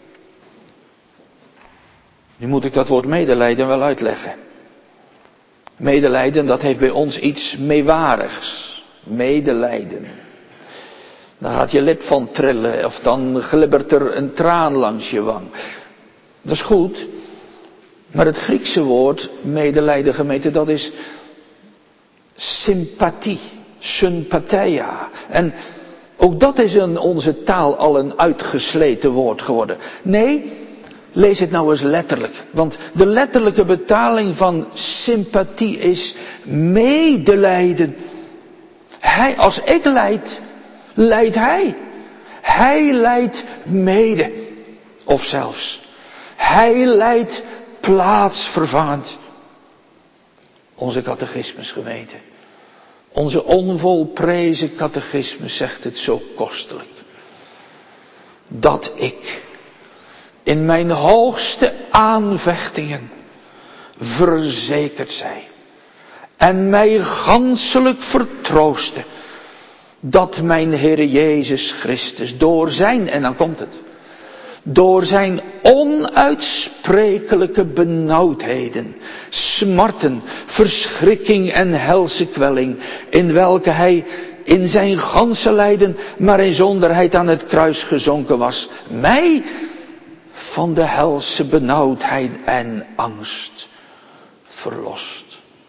Nu moet ik dat woord medelijden wel uitleggen. Medelijden, dat heeft bij ons iets meewarigs. Medelijden. Dan gaat je lip van trillen of dan glibbert er een traan langs je wang. Dat is goed. Maar het Griekse woord medelijden, gemeente, dat is sympathie. Sympatheia. En ook dat is in onze taal al een uitgesleten woord geworden. Nee, lees het nou eens letterlijk. Want de letterlijke betaling van sympathie is medelijden. Als ik lijd, lijdt hij. Hij lijdt mede. Of zelfs, hij lijdt plaatsvervangend. Onze catechismus, gemeente. Onze onvolprezen catechismus zegt het zo kostelijk. Dat ik in mijn hoogste aanvechtingen verzekerd zij. En mij ganselijk vertroosten. Dat mijn Heere Jezus Christus door zijn, en dan komt het. Door zijn onuitsprekelijke benauwdheden, smarten, verschrikking en helse kwelling, in welke hij in zijn ganse lijden, maar in zonderheid aan het kruis gezonken was, mij van de helse benauwdheid en angst verlost.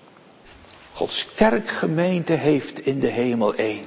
Gods kerkgemeente heeft in de hemel één,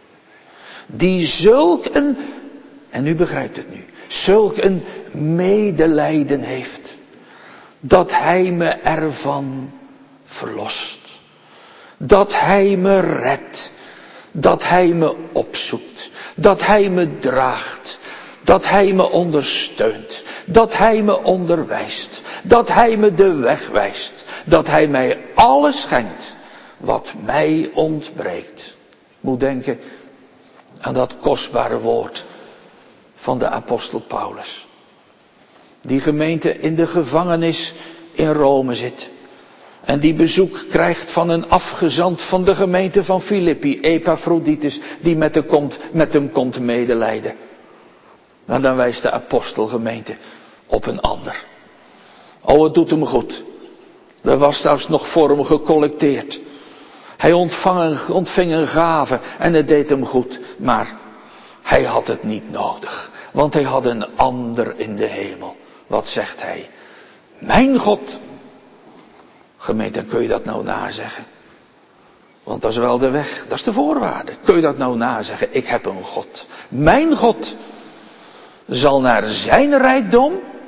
die zulk een, en u begrijpt het nu, zulk een medelijden heeft, dat hij me ervan verlost. Dat hij me redt. Dat hij me opzoekt. Dat hij me draagt. Dat hij me ondersteunt. Dat hij me onderwijst. Dat hij me de weg wijst. Dat hij mij alles schenkt wat mij ontbreekt. Ik moet denken aan dat kostbare woord van de apostel Paulus. Die gemeente in de gevangenis in Rome zit. En die bezoek krijgt van een afgezant van de gemeente van Filippi, Epaphroditus, die met hem komt medelijden. En dan wijst de apostelgemeente op een ander. Oh, het doet hem goed. Er was zelfs nog voor hem gecollecteerd. Hij ontving een gave en het deed hem goed. Maar hij had het niet nodig. Want hij had een ander in de hemel. Wat zegt hij? Mijn God. Gemeente, kun je dat nou nazeggen? Want dat is wel de weg, dat is de voorwaarde. Kun je dat nou nazeggen? Ik heb een God. Mijn God zal naar zijn rijkdom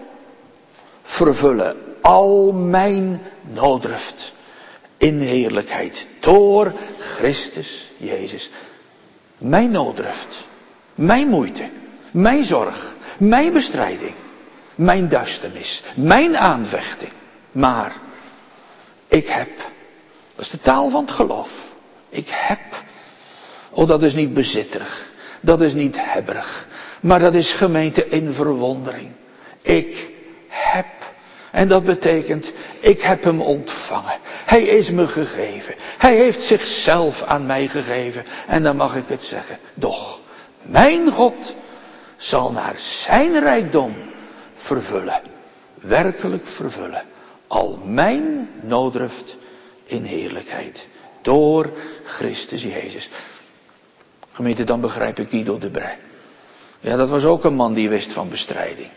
vervullen al mijn nooddruft in heerlijkheid door Christus Jezus. Mijn nooddruft, mijn moeite, mijn zorg, mijn bestrijding, mijn duisternis, mijn aanvechting. Maar ik heb, dat is de taal van het geloof. Ik heb, oh dat is niet bezitterig, dat is niet hebberig, maar dat is gemeente in verwondering. Ik heb, en dat betekent, ik heb hem ontvangen. Hij is me gegeven. Hij heeft zichzelf aan mij gegeven. En dan mag ik het zeggen. Doch, mijn God zal naar zijn rijkdom vervullen. Werkelijk vervullen. Al mijn nooddruft in heerlijkheid. Door Christus Jezus. Gemeente, dan begrijp ik Guido de Brij. Ja, dat was ook een man die wist van bestrijding.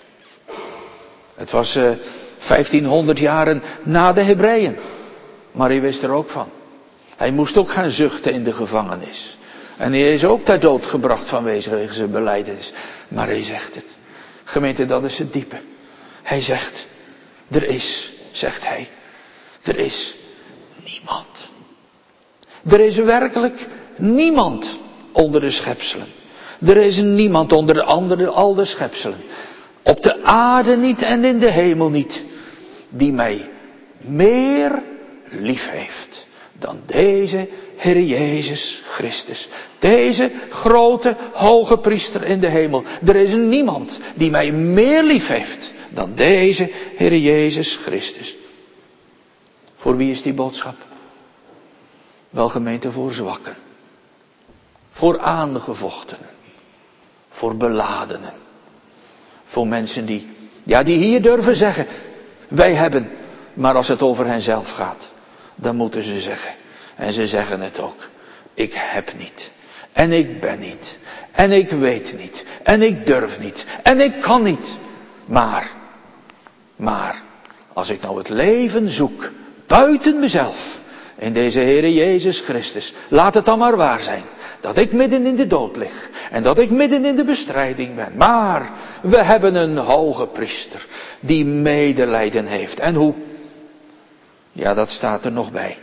Het was 1500 jaren na de Hebreeën. Maar hij wist er ook van. Hij moest ook gaan zuchten in de gevangenis. En hij is ook ter dood gebracht vanwege zijn belijdenis. Maar hij zegt het. Gemeente, dat is het diepe. Hij zegt, er is, zegt hij, er is niemand. Er is werkelijk niemand onder de schepselen. Er is niemand onder al de schepselen. Op de aarde niet en in de hemel niet. Die mij meer lief heeft dan deze Heer Jezus Christus. Deze grote hoge priester in de hemel. Er is niemand die mij meer lief heeft dan deze Heer Jezus Christus. Voor wie is die boodschap? Wel gemeente, voor zwakken. Voor aangevochtenen. Voor beladenen. Voor mensen die hier durven zeggen, wij hebben. Maar als het over henzelf gaat, dan moeten ze zeggen. En ze zeggen het ook. Ik heb niet. En ik ben niet. En ik weet niet. En ik durf niet. En ik kan niet. Maar, als ik nou het leven zoek, buiten mezelf, in deze Heere Jezus Christus, laat het dan maar waar zijn. Dat ik midden in de dood lig. En dat ik midden in de bestrijding ben. Maar we hebben een hoge priester die medelijden heeft. En hoe? Ja, dat staat er nog bij.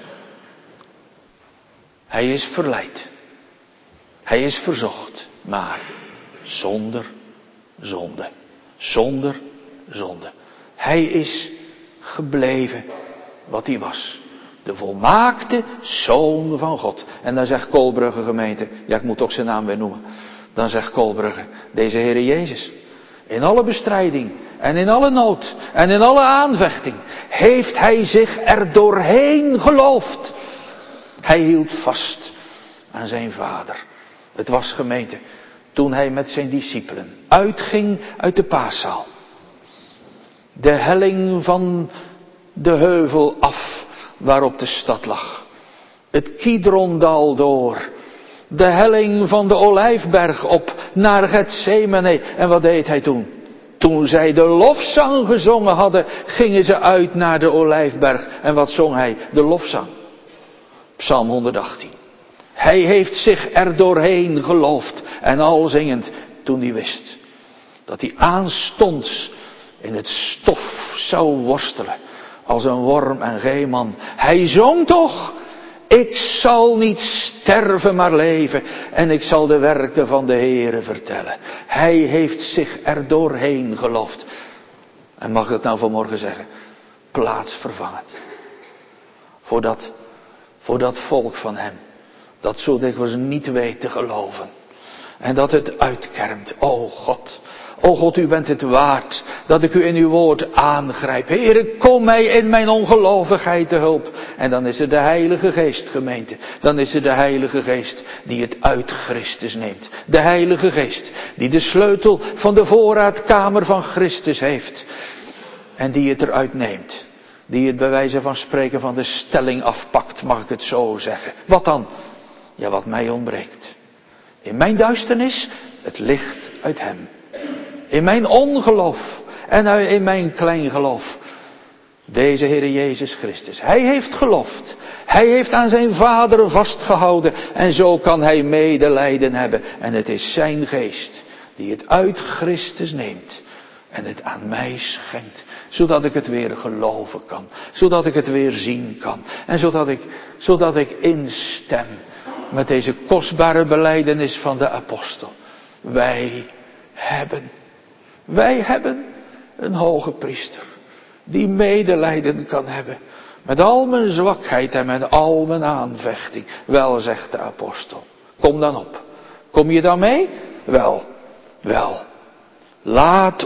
Hij is verleid. Hij is verzocht. Maar zonder zonde. Zonder zonde. Hij is gebleven wat hij was. De volmaakte Zoon van God. En dan zegt Kolbrugge gemeente. Ja, ik moet ook zijn naam weer noemen. Dan zegt Kolbrugge. Deze Heere Jezus. In alle bestrijding. En in alle nood. En in alle aanvechting. Heeft hij zich er doorheen geloofd. Hij hield vast aan zijn Vader. Het was gemeente. Toen hij met zijn discipelen uitging uit de paaszaal. De helling van de heuvel af waarop de stad lag. Het Kidrondal door de helling van de Olijfberg op naar Getsemane. En wat deed hij toen? Toen zij de lofzang gezongen hadden, gingen ze uit naar de Olijfberg. En wat zong hij? De lofzang. Psalm 118. Hij heeft zich er doorheen geloofd. En al zingend toen hij wist dat hij aanstonds in het stof zou worstelen. Als een worm en geen man. Hij zong toch: ik zal niet sterven maar leven. En ik zal de werken van de Heere vertellen. Hij heeft zich er doorheen geloofd. En mag ik het nou vanmorgen zeggen? Plaatsvervangend. Voor dat volk van hem. Dat zo dikwijls niet weet te geloven. En dat het uitkermt. O God, u bent het waard dat ik u in uw woord aangrijp. Heere, kom mij in mijn ongelovigheid te hulp. En dan is het de Heilige Geest, gemeente. Dan is het de Heilige Geest die het uit Christus neemt. De Heilige Geest die de sleutel van de voorraadkamer van Christus heeft. En die het eruit neemt. Die het bij wijze van spreken van de stelling afpakt, mag ik het zo zeggen. Wat dan? Ja, wat mij ontbreekt. In mijn duisternis, het licht uit hem. In mijn ongeloof en in mijn kleingeloof. Deze Heere Jezus Christus. Hij heeft geloofd. Hij heeft aan zijn Vader vastgehouden. En zo kan hij medelijden hebben. En het is zijn geest die het uit Christus neemt. En het aan mij schenkt. Zodat ik het weer geloven kan. Zodat ik het weer zien kan. En zodat ik instem met deze kostbare belijdenis van de apostel. Wij hebben een hoge priester. Die medelijden kan hebben. Met al mijn zwakheid en met al mijn aanvechting. Wel, zegt de apostel. Kom dan op. Kom je dan mee? Wel. Laat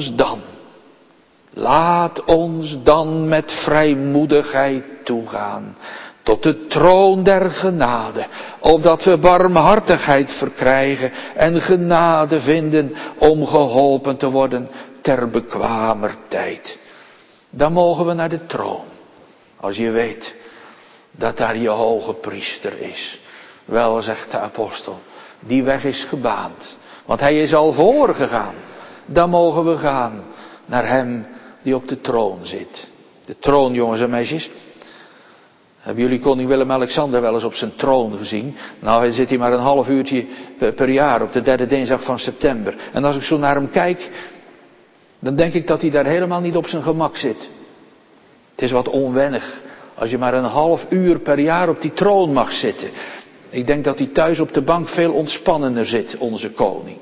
ons dan met vrijmoedigheid toegaan. Tot de troon der genade. Opdat we barmhartigheid verkrijgen. En genade vinden om geholpen te worden ter bekwamer tijd. Dan mogen we naar de troon. Als je weet dat daar je hoge priester is. Wel, zegt de apostel, die weg is gebaand. Want hij is al voorgegaan. Dan mogen we gaan naar hem die op de troon zit. De troon, jongens en meisjes. Hebben jullie koning Willem-Alexander wel eens op zijn troon gezien? Nou, hij zit hier maar een half uurtje per jaar op de derde dinsdag van september. En als ik zo naar hem kijk, dan denk ik dat hij daar helemaal niet op zijn gemak zit. Het is wat onwennig als je maar een half uur per jaar op die troon mag zitten. Ik denk dat hij thuis op de bank veel ontspannender zit, onze koning.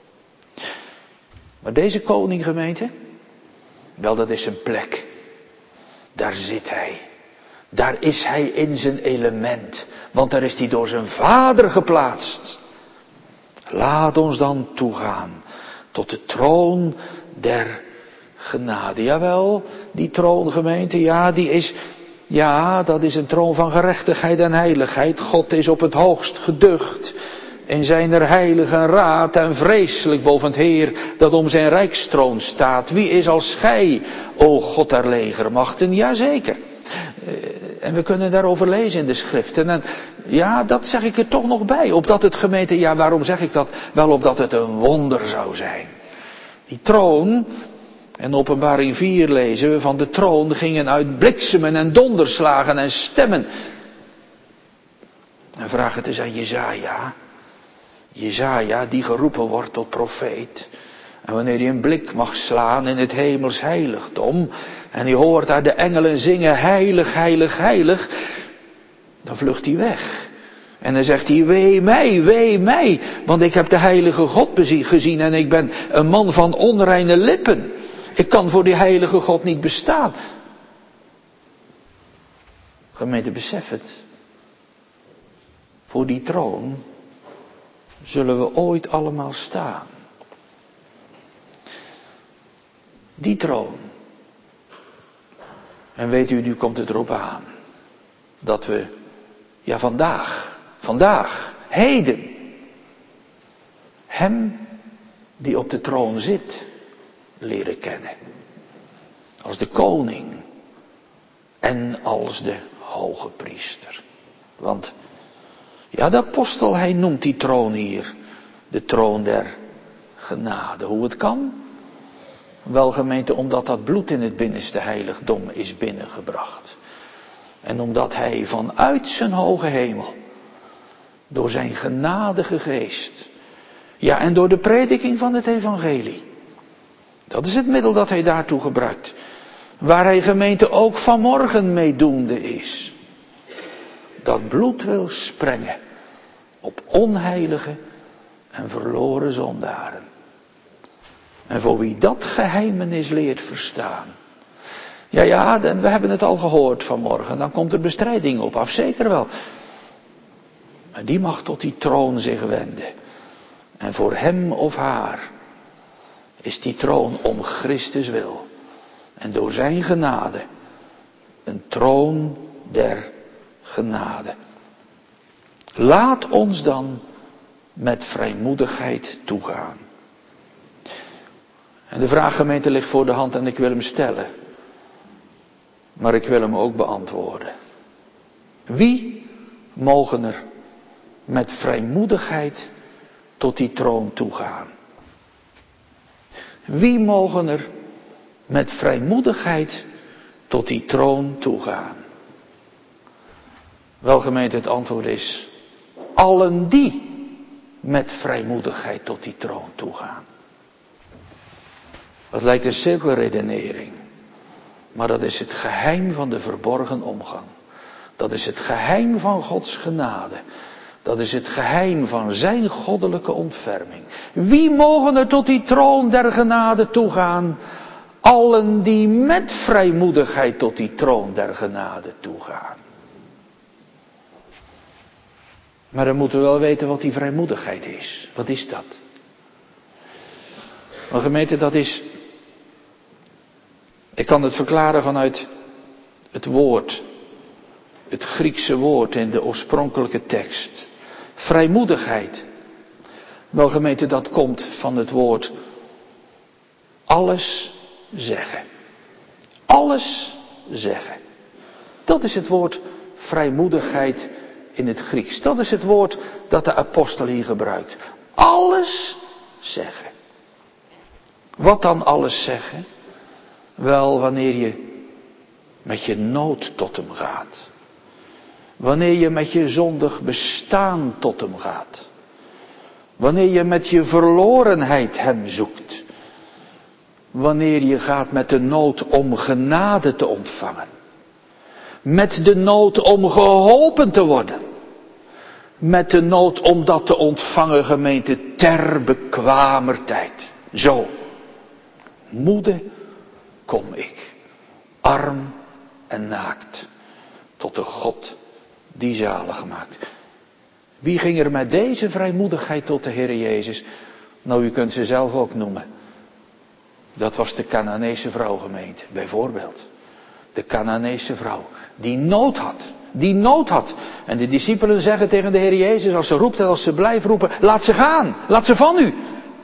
Maar deze koning, gemeente, wel, dat is zijn plek. Daar zit hij. Daar is hij in zijn element. Want daar is hij door zijn Vader geplaatst. Laat ons dan toegaan tot de troon der genade. Jawel, die troon, gemeente, dat is een troon van gerechtigheid en heiligheid. God is op het hoogst geducht in zijn heilige raad en vreselijk boven het Heer dat om zijn rijkstroon staat. Wie is als gij, o God der legermachten? Jazeker. En we kunnen daarover lezen in de schriften. En ja, dat zeg ik er toch nog bij. Opdat het, gemeente, waarom zeg ik dat? Wel, opdat het een wonder zou zijn. Die troon, en Openbaring 4 lezen we, van de troon gingen uit bliksemen en donderslagen en stemmen. En vraag het eens aan Jesaja. Jesaja, die geroepen wordt tot profeet. En wanneer hij een blik mag slaan in het hemels heiligdom. En hij hoort daar de engelen zingen, heilig, heilig, heilig. Dan vlucht hij weg. En dan zegt hij, wee mij. Want ik heb de heilige God gezien en ik ben een man van onreine lippen. Ik kan voor die heilige God niet bestaan. Gemeente, besef het. Voor die troon zullen we ooit allemaal staan. Die troon. En weet u, nu komt het erop aan. Dat we, vandaag, heden. Hem die op de troon zit, leren kennen. Als de koning. En als de hoge priester. Want Ja, de apostel, hij noemt die troon hier de troon der genade. Hoe het kan? Wel, gemeente, omdat dat bloed in het binnenste heiligdom is binnengebracht. En omdat hij vanuit zijn hoge hemel, door zijn genadige geest, ja, en door de prediking van het evangelie, dat is het middel dat hij daartoe gebruikt, waar hij, gemeente, ook vanmorgen meedoende is, dat bloed wil sprengen op onheilige en verloren zondaren. En voor wie dat geheimenis leert verstaan. Ja, we hebben het al gehoord vanmorgen. Dan komt er bestrijding op af, zeker wel. Maar die mag tot die troon zich wenden. En voor hem of haar is die troon om Christus wil. En door zijn genade een troon der genade. Laat ons dan met vrijmoedigheid toegaan. En de vraag, gemeente, ligt voor de hand en ik wil hem stellen. Maar ik wil hem ook beantwoorden. Wie mogen er met vrijmoedigheid tot die troon toegaan? Wie mogen er met vrijmoedigheid tot die troon toegaan? Wel, gemeente, het antwoord is: allen die met vrijmoedigheid tot die troon toegaan. Dat lijkt een cirkelredenering. Maar dat is het geheim van de verborgen omgang. Dat is het geheim van Gods genade. Dat is het geheim van zijn goddelijke ontferming. Wie mogen er tot die troon der genade toegaan? Allen die met vrijmoedigheid tot die troon der genade toegaan. Maar dan moeten we wel weten wat die vrijmoedigheid is. Wat is dat? Maar gemeente, dat is... Ik kan het verklaren vanuit het woord. Het Griekse woord in de oorspronkelijke tekst. Vrijmoedigheid. Wel, gemeente, dat komt van het woord alles zeggen. Alles zeggen. Dat is het woord vrijmoedigheid in het Grieks. Dat is het woord dat de apostel hier gebruikt. Alles zeggen. Wat dan alles zeggen? Wel, wanneer je met je nood tot hem gaat. Wanneer je met je zondig bestaan tot hem gaat. Wanneer je met je verlorenheid hem zoekt. Wanneer je gaat met de nood om genade te ontvangen. Met de nood om geholpen te worden. Met de nood om dat te ontvangen, gemeente, ter bekwamer tijd. Zo. Moede kom ik, arm en naakt, tot de God die zalig maakt. Wie ging er met deze vrijmoedigheid tot de Heer Jezus? Nou, u kunt ze zelf ook noemen. Dat was de Canaanese vrouw, gemeente, bijvoorbeeld. De Canaanese vrouw, die nood had. Die nood had. En de discipelen zeggen tegen de Heer Jezus, als ze roept en als ze blijft roepen, laat ze gaan, laat ze van u.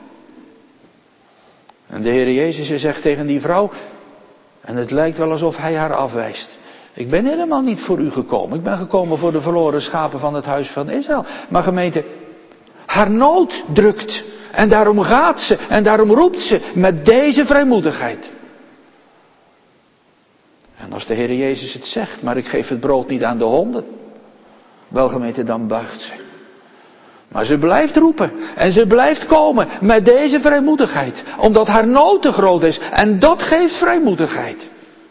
En de Heer Jezus zegt tegen die vrouw, en het lijkt wel alsof hij haar afwijst. Ik ben helemaal niet voor u gekomen. Ik ben gekomen voor de verloren schapen van het huis van Israël. Maar gemeente, haar nood drukt. En daarom gaat ze en daarom roept ze met deze vrijmoedigheid. En als de Heer Jezus het zegt, maar ik geef het brood niet aan de honden. Wel, gemeente, dan buigt ze. Maar ze blijft roepen en ze blijft komen met deze vrijmoedigheid. Omdat haar nood te groot is. En dat geeft vrijmoedigheid.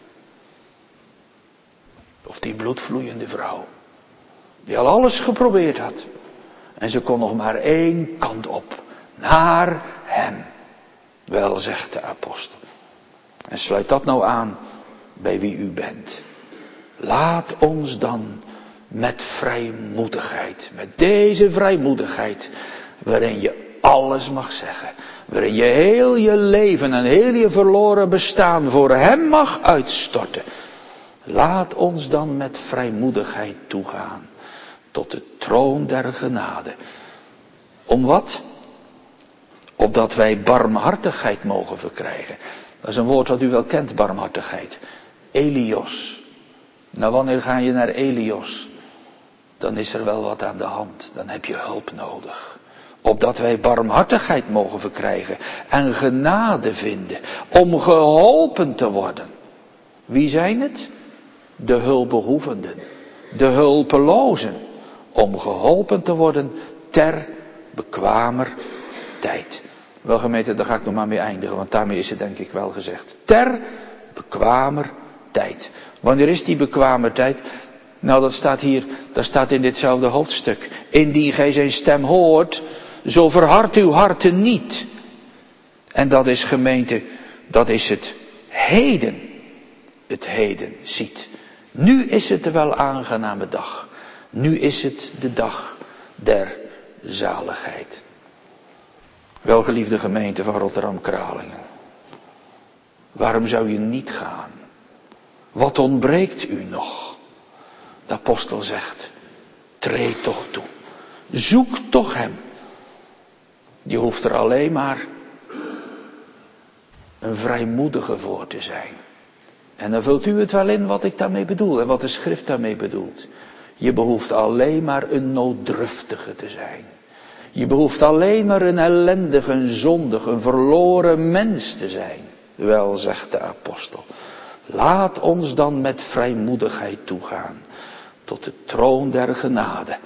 Of die bloedvloeiende vrouw. Die al alles geprobeerd had. En ze kon nog maar één kant op. Naar hem. Wel, zegt de apostel. En sluit dat nou aan bij wie u bent. Laat ons dan met vrijmoedigheid, met deze vrijmoedigheid, waarin je alles mag zeggen, waarin je heel je leven en heel je verloren bestaan voor hem mag uitstorten. Laat ons dan met vrijmoedigheid toegaan tot de troon der genade. Om wat? Opdat wij barmhartigheid mogen verkrijgen. Dat is een woord wat u wel kent, barmhartigheid. Elios. Nou, wanneer ga je naar Elios? dan is er wel wat aan de hand. Dan heb je hulp nodig. Opdat wij barmhartigheid mogen verkrijgen en genade vinden om geholpen te worden. Wie zijn het? De hulpbehoevenden, de hulpelozen, om geholpen te worden ter bekwamer tijd. Wel gemeente, daar ga ik nog maar mee eindigen, want daarmee is het denk ik wel gezegd. Ter bekwamer tijd. Wanneer is die bekwamer tijd? Nou, dat staat in ditzelfde hoofdstuk. Indien gij zijn stem hoort, zo verhard uw harten niet. En dat is gemeente, dat is het heden. Het heden ziet. Nu is het de wel aangename dag. Nu is het de dag der zaligheid. Welgeliefde gemeente van Rotterdam-Kralingen. Waarom zou je niet gaan? Wat ontbreekt u nog? De apostel zegt, treed toch toe. Zoek toch hem. Je hoeft er alleen maar een vrijmoedige voor te zijn. En dan vult u het wel in wat ik daarmee bedoel en wat de schrift daarmee bedoelt. Je behoeft alleen maar een nooddruftige te zijn. Je behoeft alleen maar een ellendige, een zondige, een verloren mens te zijn. Wel, zegt de apostel, laat ons dan met vrijmoedigheid toegaan tot de troon der genade.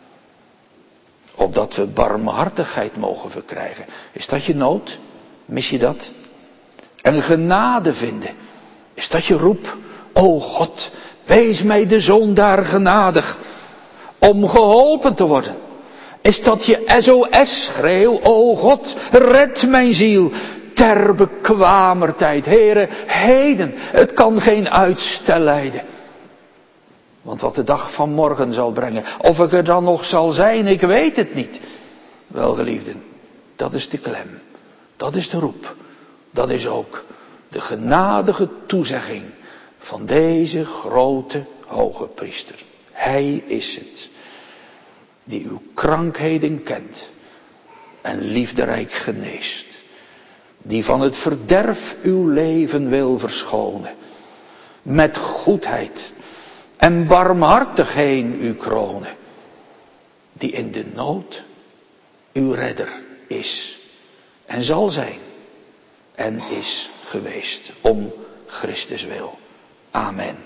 Opdat we barmhartigheid mogen verkrijgen. Is dat je nood? Mis je dat? En genade vinden. Is dat je roep? O God, wees mij de zondaar genadig. Om geholpen te worden. Is dat je SOS-schreeuw? O God, red mijn ziel. Ter bekwamer tijd. Here, heden. Het kan geen uitstel lijden. Want wat de dag van morgen zal brengen. Of ik er dan nog zal zijn, ik weet het niet. Welgeliefden, dat is de klem. Dat is de roep. Dat is ook de genadige toezegging van deze grote hoge priester. Hij is het die uw krankheden kent en liefderijk geneest. Die van het verderf uw leven wil verschonen. Met goedheid en barmhartigheid u kronen. Die in de nood uw redder is en zal zijn en is geweest om Christus wil. Amen.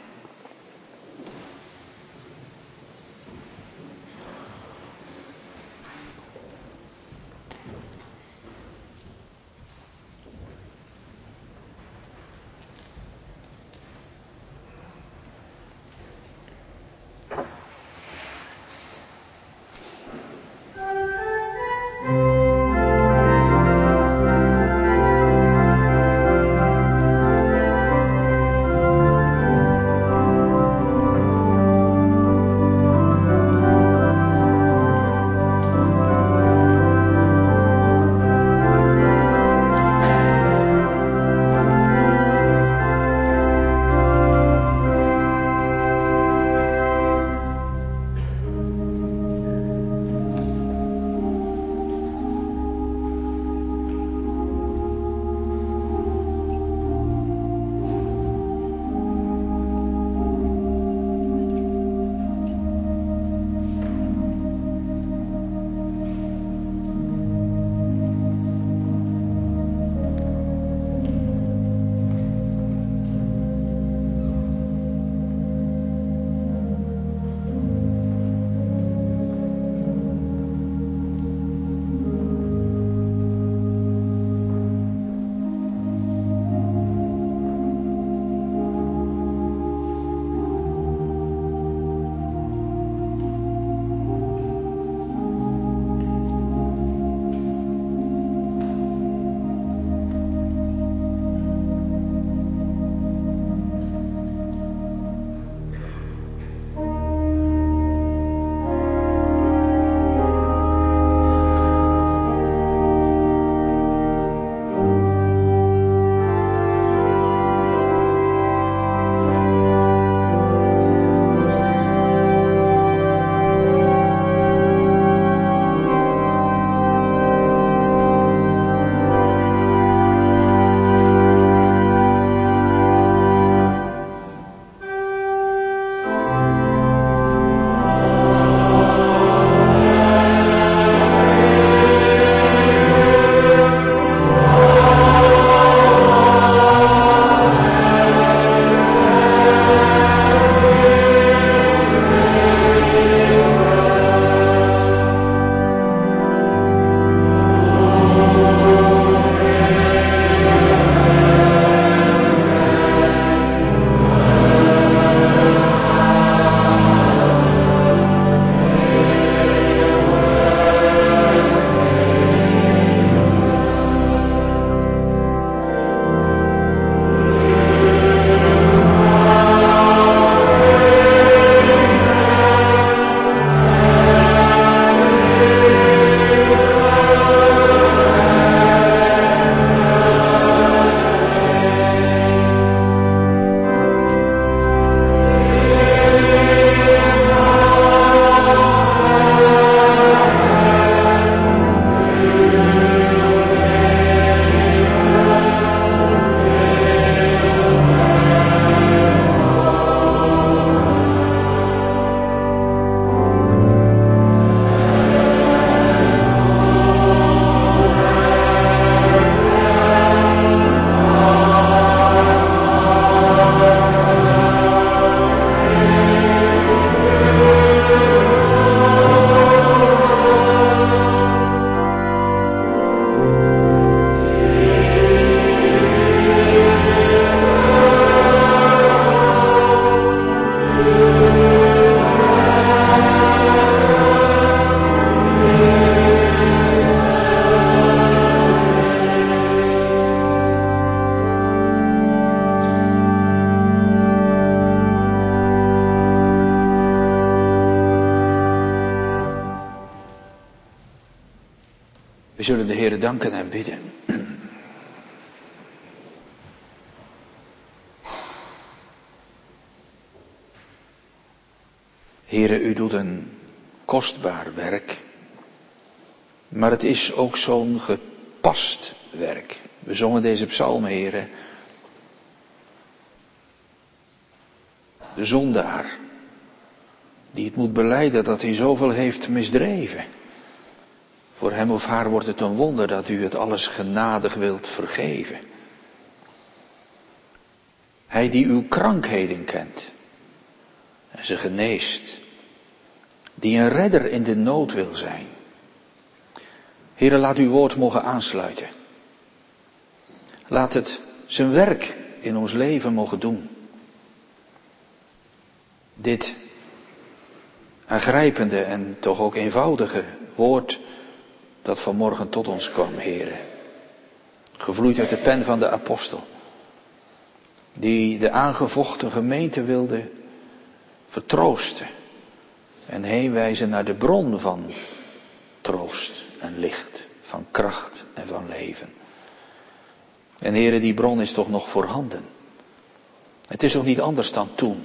We zullen de Heere danken en bidden. Heere, u doet een kostbaar werk, maar het is ook zo'n gepast werk. We zongen deze psalm, Heere. De zondaar, die het moet belijden dat hij zoveel heeft misdreven. Voor hem of haar wordt het een wonder dat u het alles genadig wilt vergeven. Hij die uw krankheden kent en ze geneest. Die een redder in de nood wil zijn. Heere, laat uw woord mogen aansluiten. Laat het zijn werk in ons leven mogen doen. Dit aangrijpende en toch ook eenvoudige woord dat vanmorgen tot ons kwam, Heere. Gevloeid uit de pen van de apostel. Die de aangevochten gemeente wilde vertroosten. En heenwijzen naar de bron van troost en licht, van kracht en van leven. En Heere, die bron is toch nog voorhanden. Het is ook niet anders dan toen.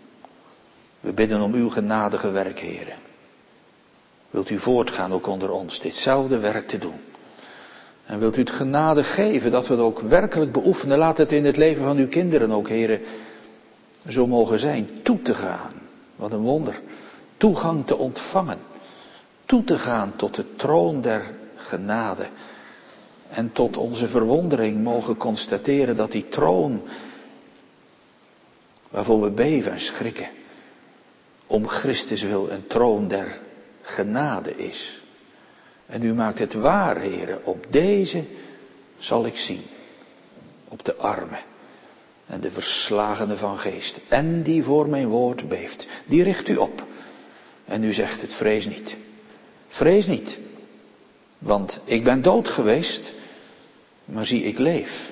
We bidden om uw genadige werk, Heere. Wilt u voortgaan ook onder ons, ditzelfde werk te doen. En wilt u het genade geven dat we het ook werkelijk beoefenen. Laat het in het leven van uw kinderen ook, Heere, zo mogen zijn. Toe te gaan. Wat een wonder. Toegang te ontvangen. Toe te gaan tot de troon der genade. En tot onze verwondering mogen constateren dat die troon, waarvoor we beven en schrikken, om Christus wil een troon der genade is. En u maakt het waar, Heere, op deze zal ik zien. Op de armen en de verslagene van geest. En die voor mijn woord beeft. Die richt u op. En u zegt het, vrees niet. Vrees niet. Want ik ben dood geweest. Maar zie, ik leef.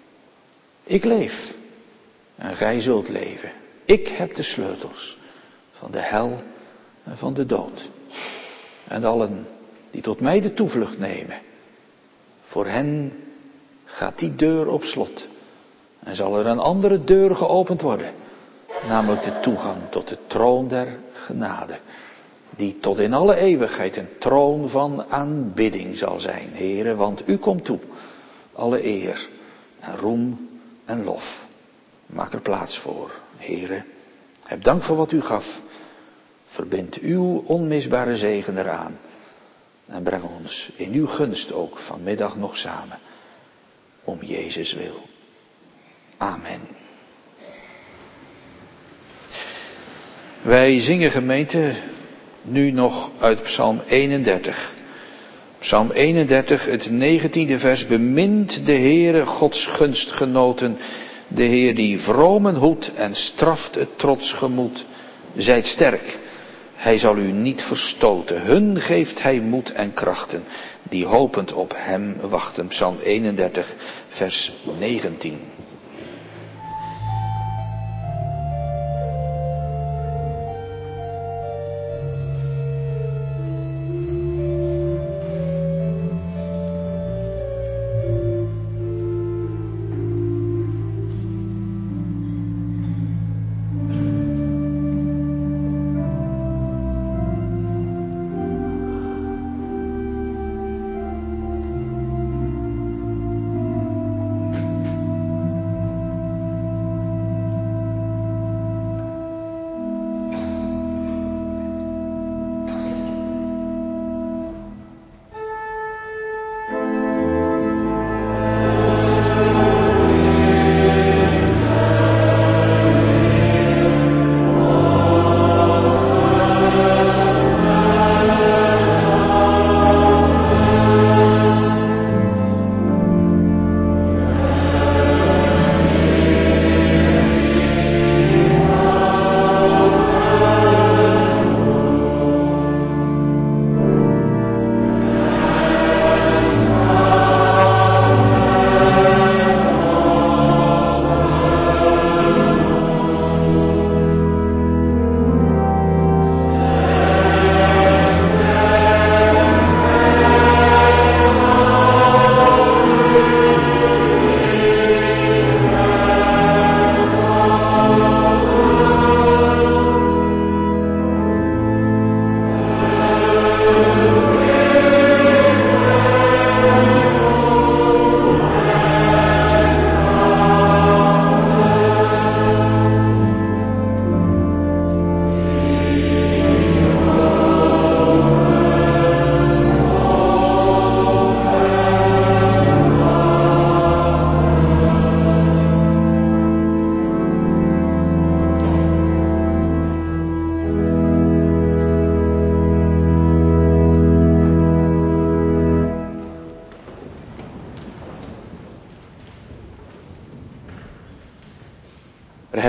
Ik leef. En gij zult leven. Ik heb de sleutels van de hel en van de dood. En allen die tot mij de toevlucht nemen. Voor hen gaat die deur op slot. En zal er een andere deur geopend worden. Namelijk de toegang tot de troon der genade. Die tot in alle eeuwigheid een troon van aanbidding zal zijn, Heere. Want u komt toe. Alle eer en roem en lof. Maak er plaats voor, Heere. Heb dank voor wat u gaf. Verbind uw onmisbare zegen eraan. En breng ons in uw gunst ook vanmiddag nog samen. Om Jezus wil. Amen. Wij zingen, gemeente, nu nog uit Psalm 31. Psalm 31, het 19e vers. Bemint de Heere Gods gunstgenoten. De Heer die vromen hoedt en straft het trots gemoed. Zijt sterk. Hij zal u niet verstoten. Hun geeft hij moed en krachten. Die hopend op hem wachten. Psalm 31, vers 19.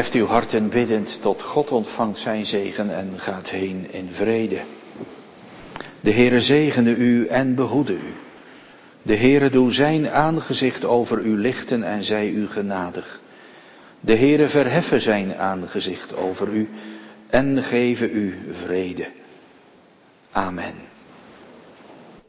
Verheft uw harten biddend tot God, ontvangt zijn zegen en gaat heen in vrede. De Heere zegene u en behoede u. De Heere doe zijn aangezicht over u lichten en zij u genadig. De Heere verheffe zijn aangezicht over u en geven u vrede. Amen.